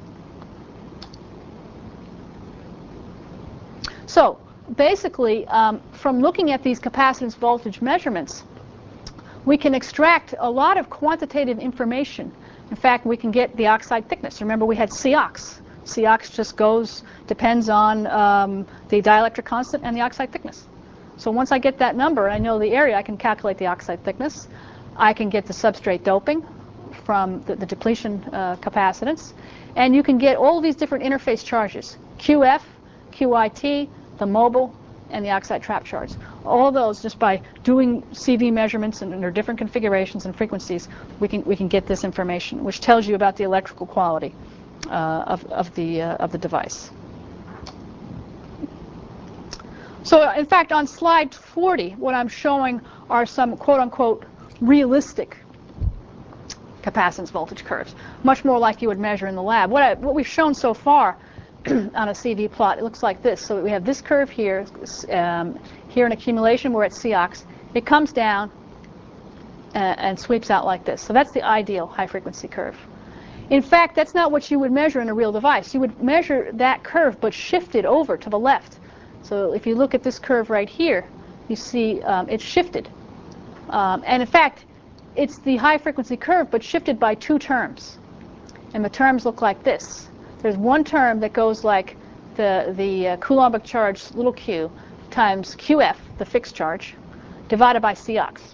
So basically, um, from looking at these capacitance voltage measurements, we can extract a lot of quantitative information. In fact, we can get the oxide thickness. Remember, we had C O X. C O X just goes, depends on um, the dielectric constant and the oxide thickness. So once I get that number and I know the area, I can calculate the oxide thickness. I can get the substrate doping from the, the depletion uh, capacitance. And you can get all of these different interface charges, Q F, Q I T, the mobile, and the oxide trap charge. All of those, just by doing C V measurements and under different configurations and frequencies, we can, we can get this information, which tells you about the electrical quality uh, of, of, the, uh, of the device. So in fact, on slide forty, what I'm showing are some quote-unquote realistic capacitance voltage curves, much more like you would measure in the lab. What, I, what we've shown so far on a C V plot, it looks like this. So we have this curve here, um, here in accumulation, we're at C O X. It comes down and, and sweeps out like this. So that's the ideal high-frequency curve. In fact, that's not what you would measure in a real device. You would measure that curve, but shifted over to the left. So if you look at this curve right here, you see um, it's shifted. Um, and in fact, it's the high-frequency curve, but shifted by two terms. And the terms look like this. There's one term that goes like the, the uh, Coulombic charge, little q, times Q F, the fixed charge, divided by C O X.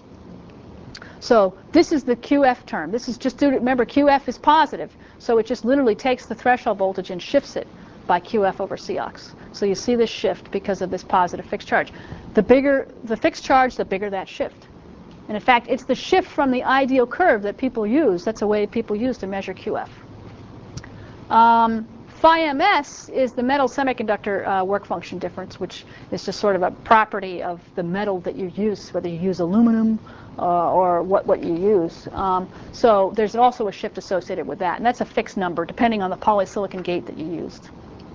So this is the Q F term. This is just due to, remember, Q F is positive, so it just literally takes the threshold voltage and shifts it by Q F over C O X. So you see this shift because of this positive fixed charge. The bigger the fixed charge, the bigger that shift. And in fact, it's the shift from the ideal curve that people use. That's a way people use to measure Q F. Um, phi ms is the metal semiconductor uh, work function difference, which is just sort of a property of the metal that you use, whether you use aluminum uh, or what, what you use. Um, so there's also a shift associated with that, and that's a fixed number depending on the polysilicon gate that you used.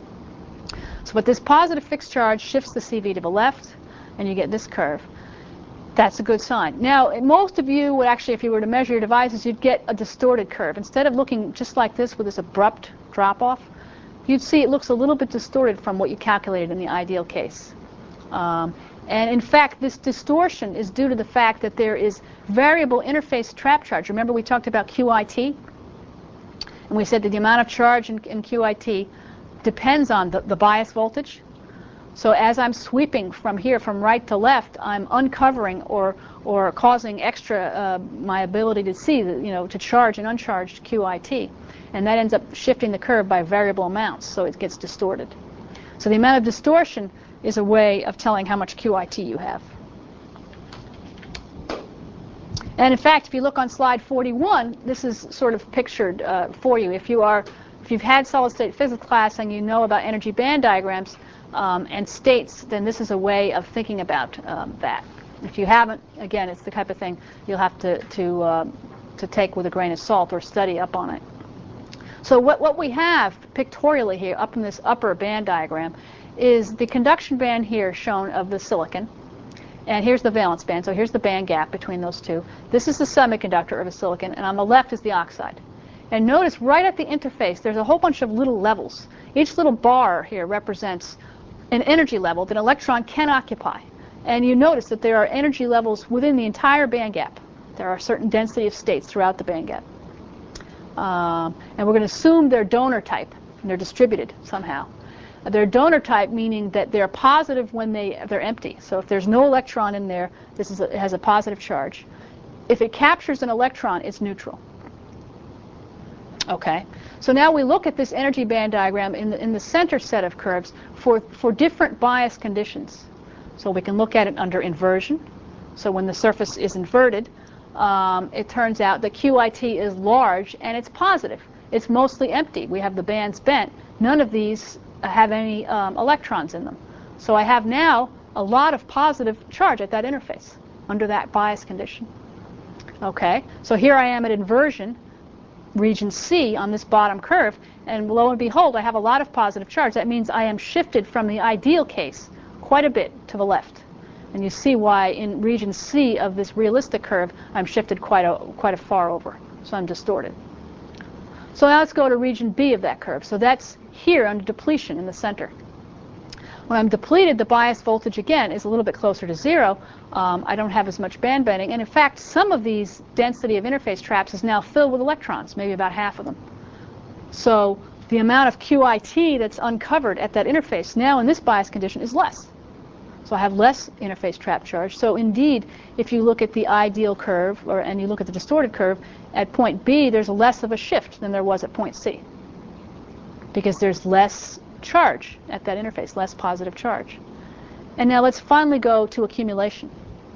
So but this positive fixed charge shifts the C V to the left, and you get this curve. That's a good sign. Now, most of you would actually, if you were to measure your devices, you'd get a distorted curve. Instead of looking just like this with this abrupt drop-off, you'd see it looks a little bit distorted from what you calculated in the ideal case. Um, and in fact, this distortion is due to the fact that there is variable interface trap charge. Remember we talked about Q I T? And we said that the amount of charge in, in Q I T depends on the, the bias voltage. So as I'm sweeping from here, from right to left, I'm uncovering or or causing extra uh, my ability to see, the, you know, to charge an uncharged Q I T, and that ends up shifting the curve by variable amounts, so it gets distorted. So the amount of distortion is a way of telling how much Q I T you have. And in fact, if you look on slide forty-one, this is sort of pictured uh, for you. If you are, if you've had solid-state physics class and you know about energy band diagrams um, and states, then this is a way of thinking about um, that. If you haven't, again, it's the type of thing you'll have to, to uh, to take with a grain of salt or study up on it. So what, what we have pictorially here up in this upper band diagram is the conduction band here shown of the silicon. And here's the valence band. So here's the band gap between those two. This is the semiconductor of a silicon, and on the left is the oxide. And notice right at the interface, there's a whole bunch of little levels. Each little bar here represents an energy level that an electron can occupy. And you notice that there are energy levels within the entire band gap. There are a certain density of states throughout the band gap. Um, and we're going to assume they're donor type, and they're distributed somehow. They're donor type, meaning that they're positive when they, they're empty. So if there's no electron in there, this is a, it has a positive charge. If it captures an electron, it's neutral. Okay, so now we look at this energy band diagram in the, in the center set of curves for, for different bias conditions. So we can look at it under inversion. So when the surface is inverted, um, it turns out that Q I T is large and it's positive. It's mostly empty. We have the bands bent. None of these have any um, electrons in them. So I have now a lot of positive charge at that interface under that bias condition. Okay, so here I am at inversion, region C on this bottom curve, and lo and behold, I have a lot of positive charge. That means I am shifted from the ideal case quite a bit to the left. And you see why in region C of this realistic curve, I'm shifted quite a, quite a far over. So I'm distorted. So now let's go to region B of that curve. So that's here under depletion in the center. When I'm depleted, the bias voltage again is a little bit closer to zero. Um, I don't have as much band bending. And in fact, some of these density of interface traps is now filled with electrons, maybe about half of them. So the amount of Q I T that's uncovered at that interface now in this bias condition is less. So I have less interface trap charge. So indeed, if you look at the ideal curve, or and you look at the distorted curve, at point B, there's less of a shift than there was at point C, because there's less charge at that interface, less positive charge. And now let's finally go to accumulation.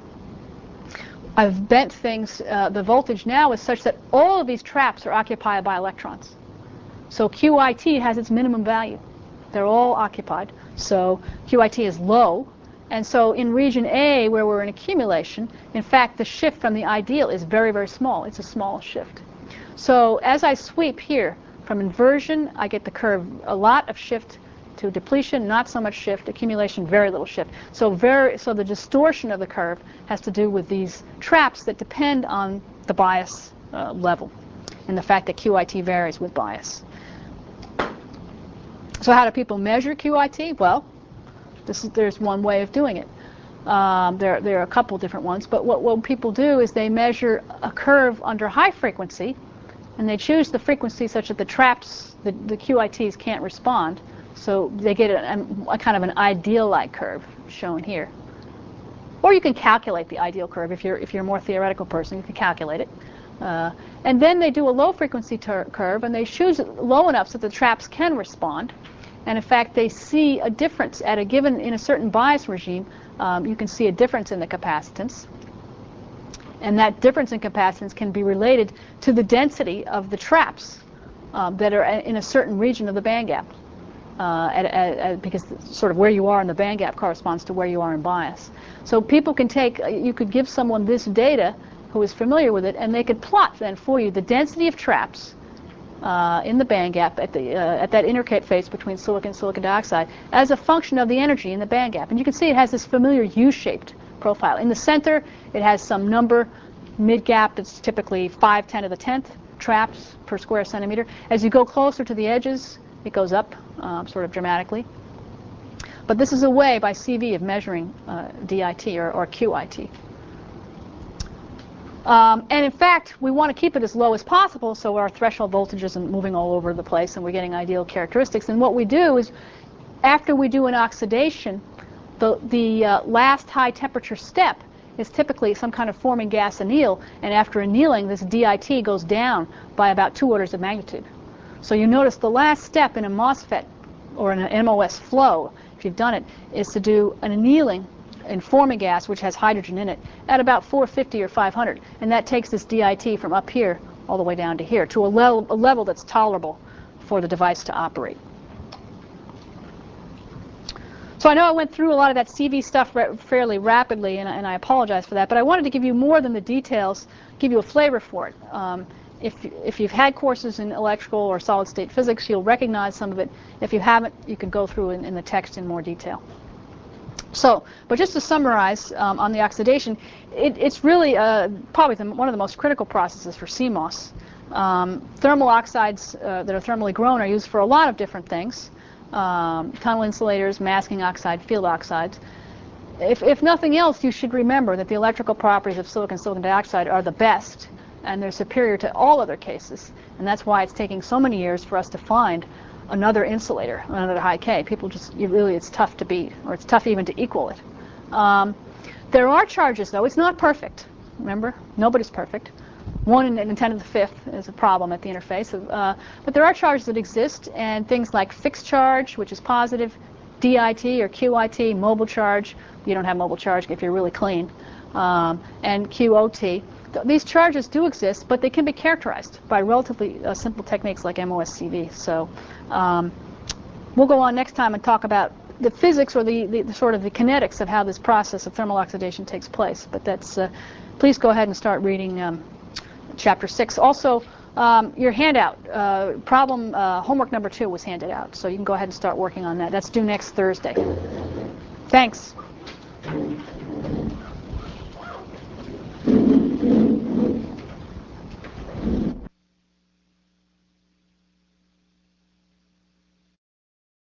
I've bent things, uh, the voltage now is such that all of these traps are occupied by electrons. So Q I T has its minimum value. They're all occupied. So Q I T is low. And so in region A, where we're in accumulation, in fact, the shift from the ideal is very, very small. It's a small shift. So as I sweep here, from inversion, I get the curve a lot of shift to depletion, not so much shift, accumulation, very little shift. So very, so the distortion of the curve has to do with these traps that depend on the bias uh, level and the fact that Q I T varies with bias. So how do people measure Q I T? Well, this is, there's one way of doing it. Um, there, there are a couple different ones, but what, what people do is they measure a curve under high frequency, and they choose the frequency such that the traps, the, the Q I Ts can't respond. So they get a, a, a kind of an ideal-like curve shown here. Or you can calculate the ideal curve. If you're, if you're a more theoretical person, you can calculate it. Uh, and then they do a low-frequency curve, and they choose it low enough so that the traps can respond. And in fact, they see a difference at a given, in a certain bias regime, um, you can see a difference in the capacitance. And that difference in capacitance can be related to the density of the traps um, that are in a certain region of the band gap. Uh, at, at, at, because sort of where you are in the band gap corresponds to where you are in bias. So people can take, you could give someone this data who is familiar with it, and they could plot then for you the density of traps uh, in the band gap at, the, uh, at that interface between silicon and silicon dioxide as a function of the energy in the band gap. And you can see it has this familiar U-shaped profile. In the center, it has some number, mid-gap that's typically five ten to the tenth traps per square centimeter. As you go closer to the edges, it goes up um, sort of dramatically. But this is a way by C V of measuring uh, D I T or, or Q I T. Um, and in fact, we want to keep it as low as possible so our threshold voltage isn't moving all over the place and we're getting ideal characteristics. And what we do is, after we do an oxidation, the, the uh, last high temperature step is typically some kind of forming gas anneal. And after annealing, this D I T goes down by about two orders of magnitude. So you notice the last step in a MOSFET or in an M O S flow, if you've done it, is to do an annealing in forming gas, which has hydrogen in it, at about four fifty or five hundred. And that takes this D I T from up here all the way down to here, to a, le a level that's tolerable for the device to operate. So I know I went through a lot of that C V stuff ra fairly rapidly, and, and I apologize for that, but I wanted to give you more than the details, give you a flavor for it. Um, if, if you've had courses in electrical or solid-state physics, you'll recognize some of it. If you haven't, you can go through in, in the text in more detail. So, but just to summarize um, on the oxidation, it, it's really uh, probably the, one of the most critical processes for C MOS. Um, thermal oxides uh, that are thermally grown are used for a lot of different things. Um, tunnel insulators, masking oxide, field oxides. If, if nothing else, you should remember that the electrical properties of silicon silicon dioxide are the best, and they're superior to all other cases. And that's why it's taking so many years for us to find another insulator, another high K. People just, you really, it's tough to beat, or it's tough even to equal it. Um, there are charges, though. It's not perfect. Remember, nobody's perfect. One in, in ten to the fifth is a problem at the interface. Uh, but there are charges that exist, and things like fixed charge, which is positive, D I T or Q I T, mobile charge. You don't have mobile charge if you're really clean. Um, and Q O T. Th these charges do exist, but they can be characterized by relatively uh, simple techniques like M O S C V. So um, we'll go on next time and talk about the physics or the, the, the sort of the kinetics of how this process of thermal oxidation takes place. But that's, uh, please go ahead and start reading um, chapter six. Also, um, your handout, uh, problem uh, homework number two was handed out, so you can go ahead and start working on that. That's due next Thursday. Thanks.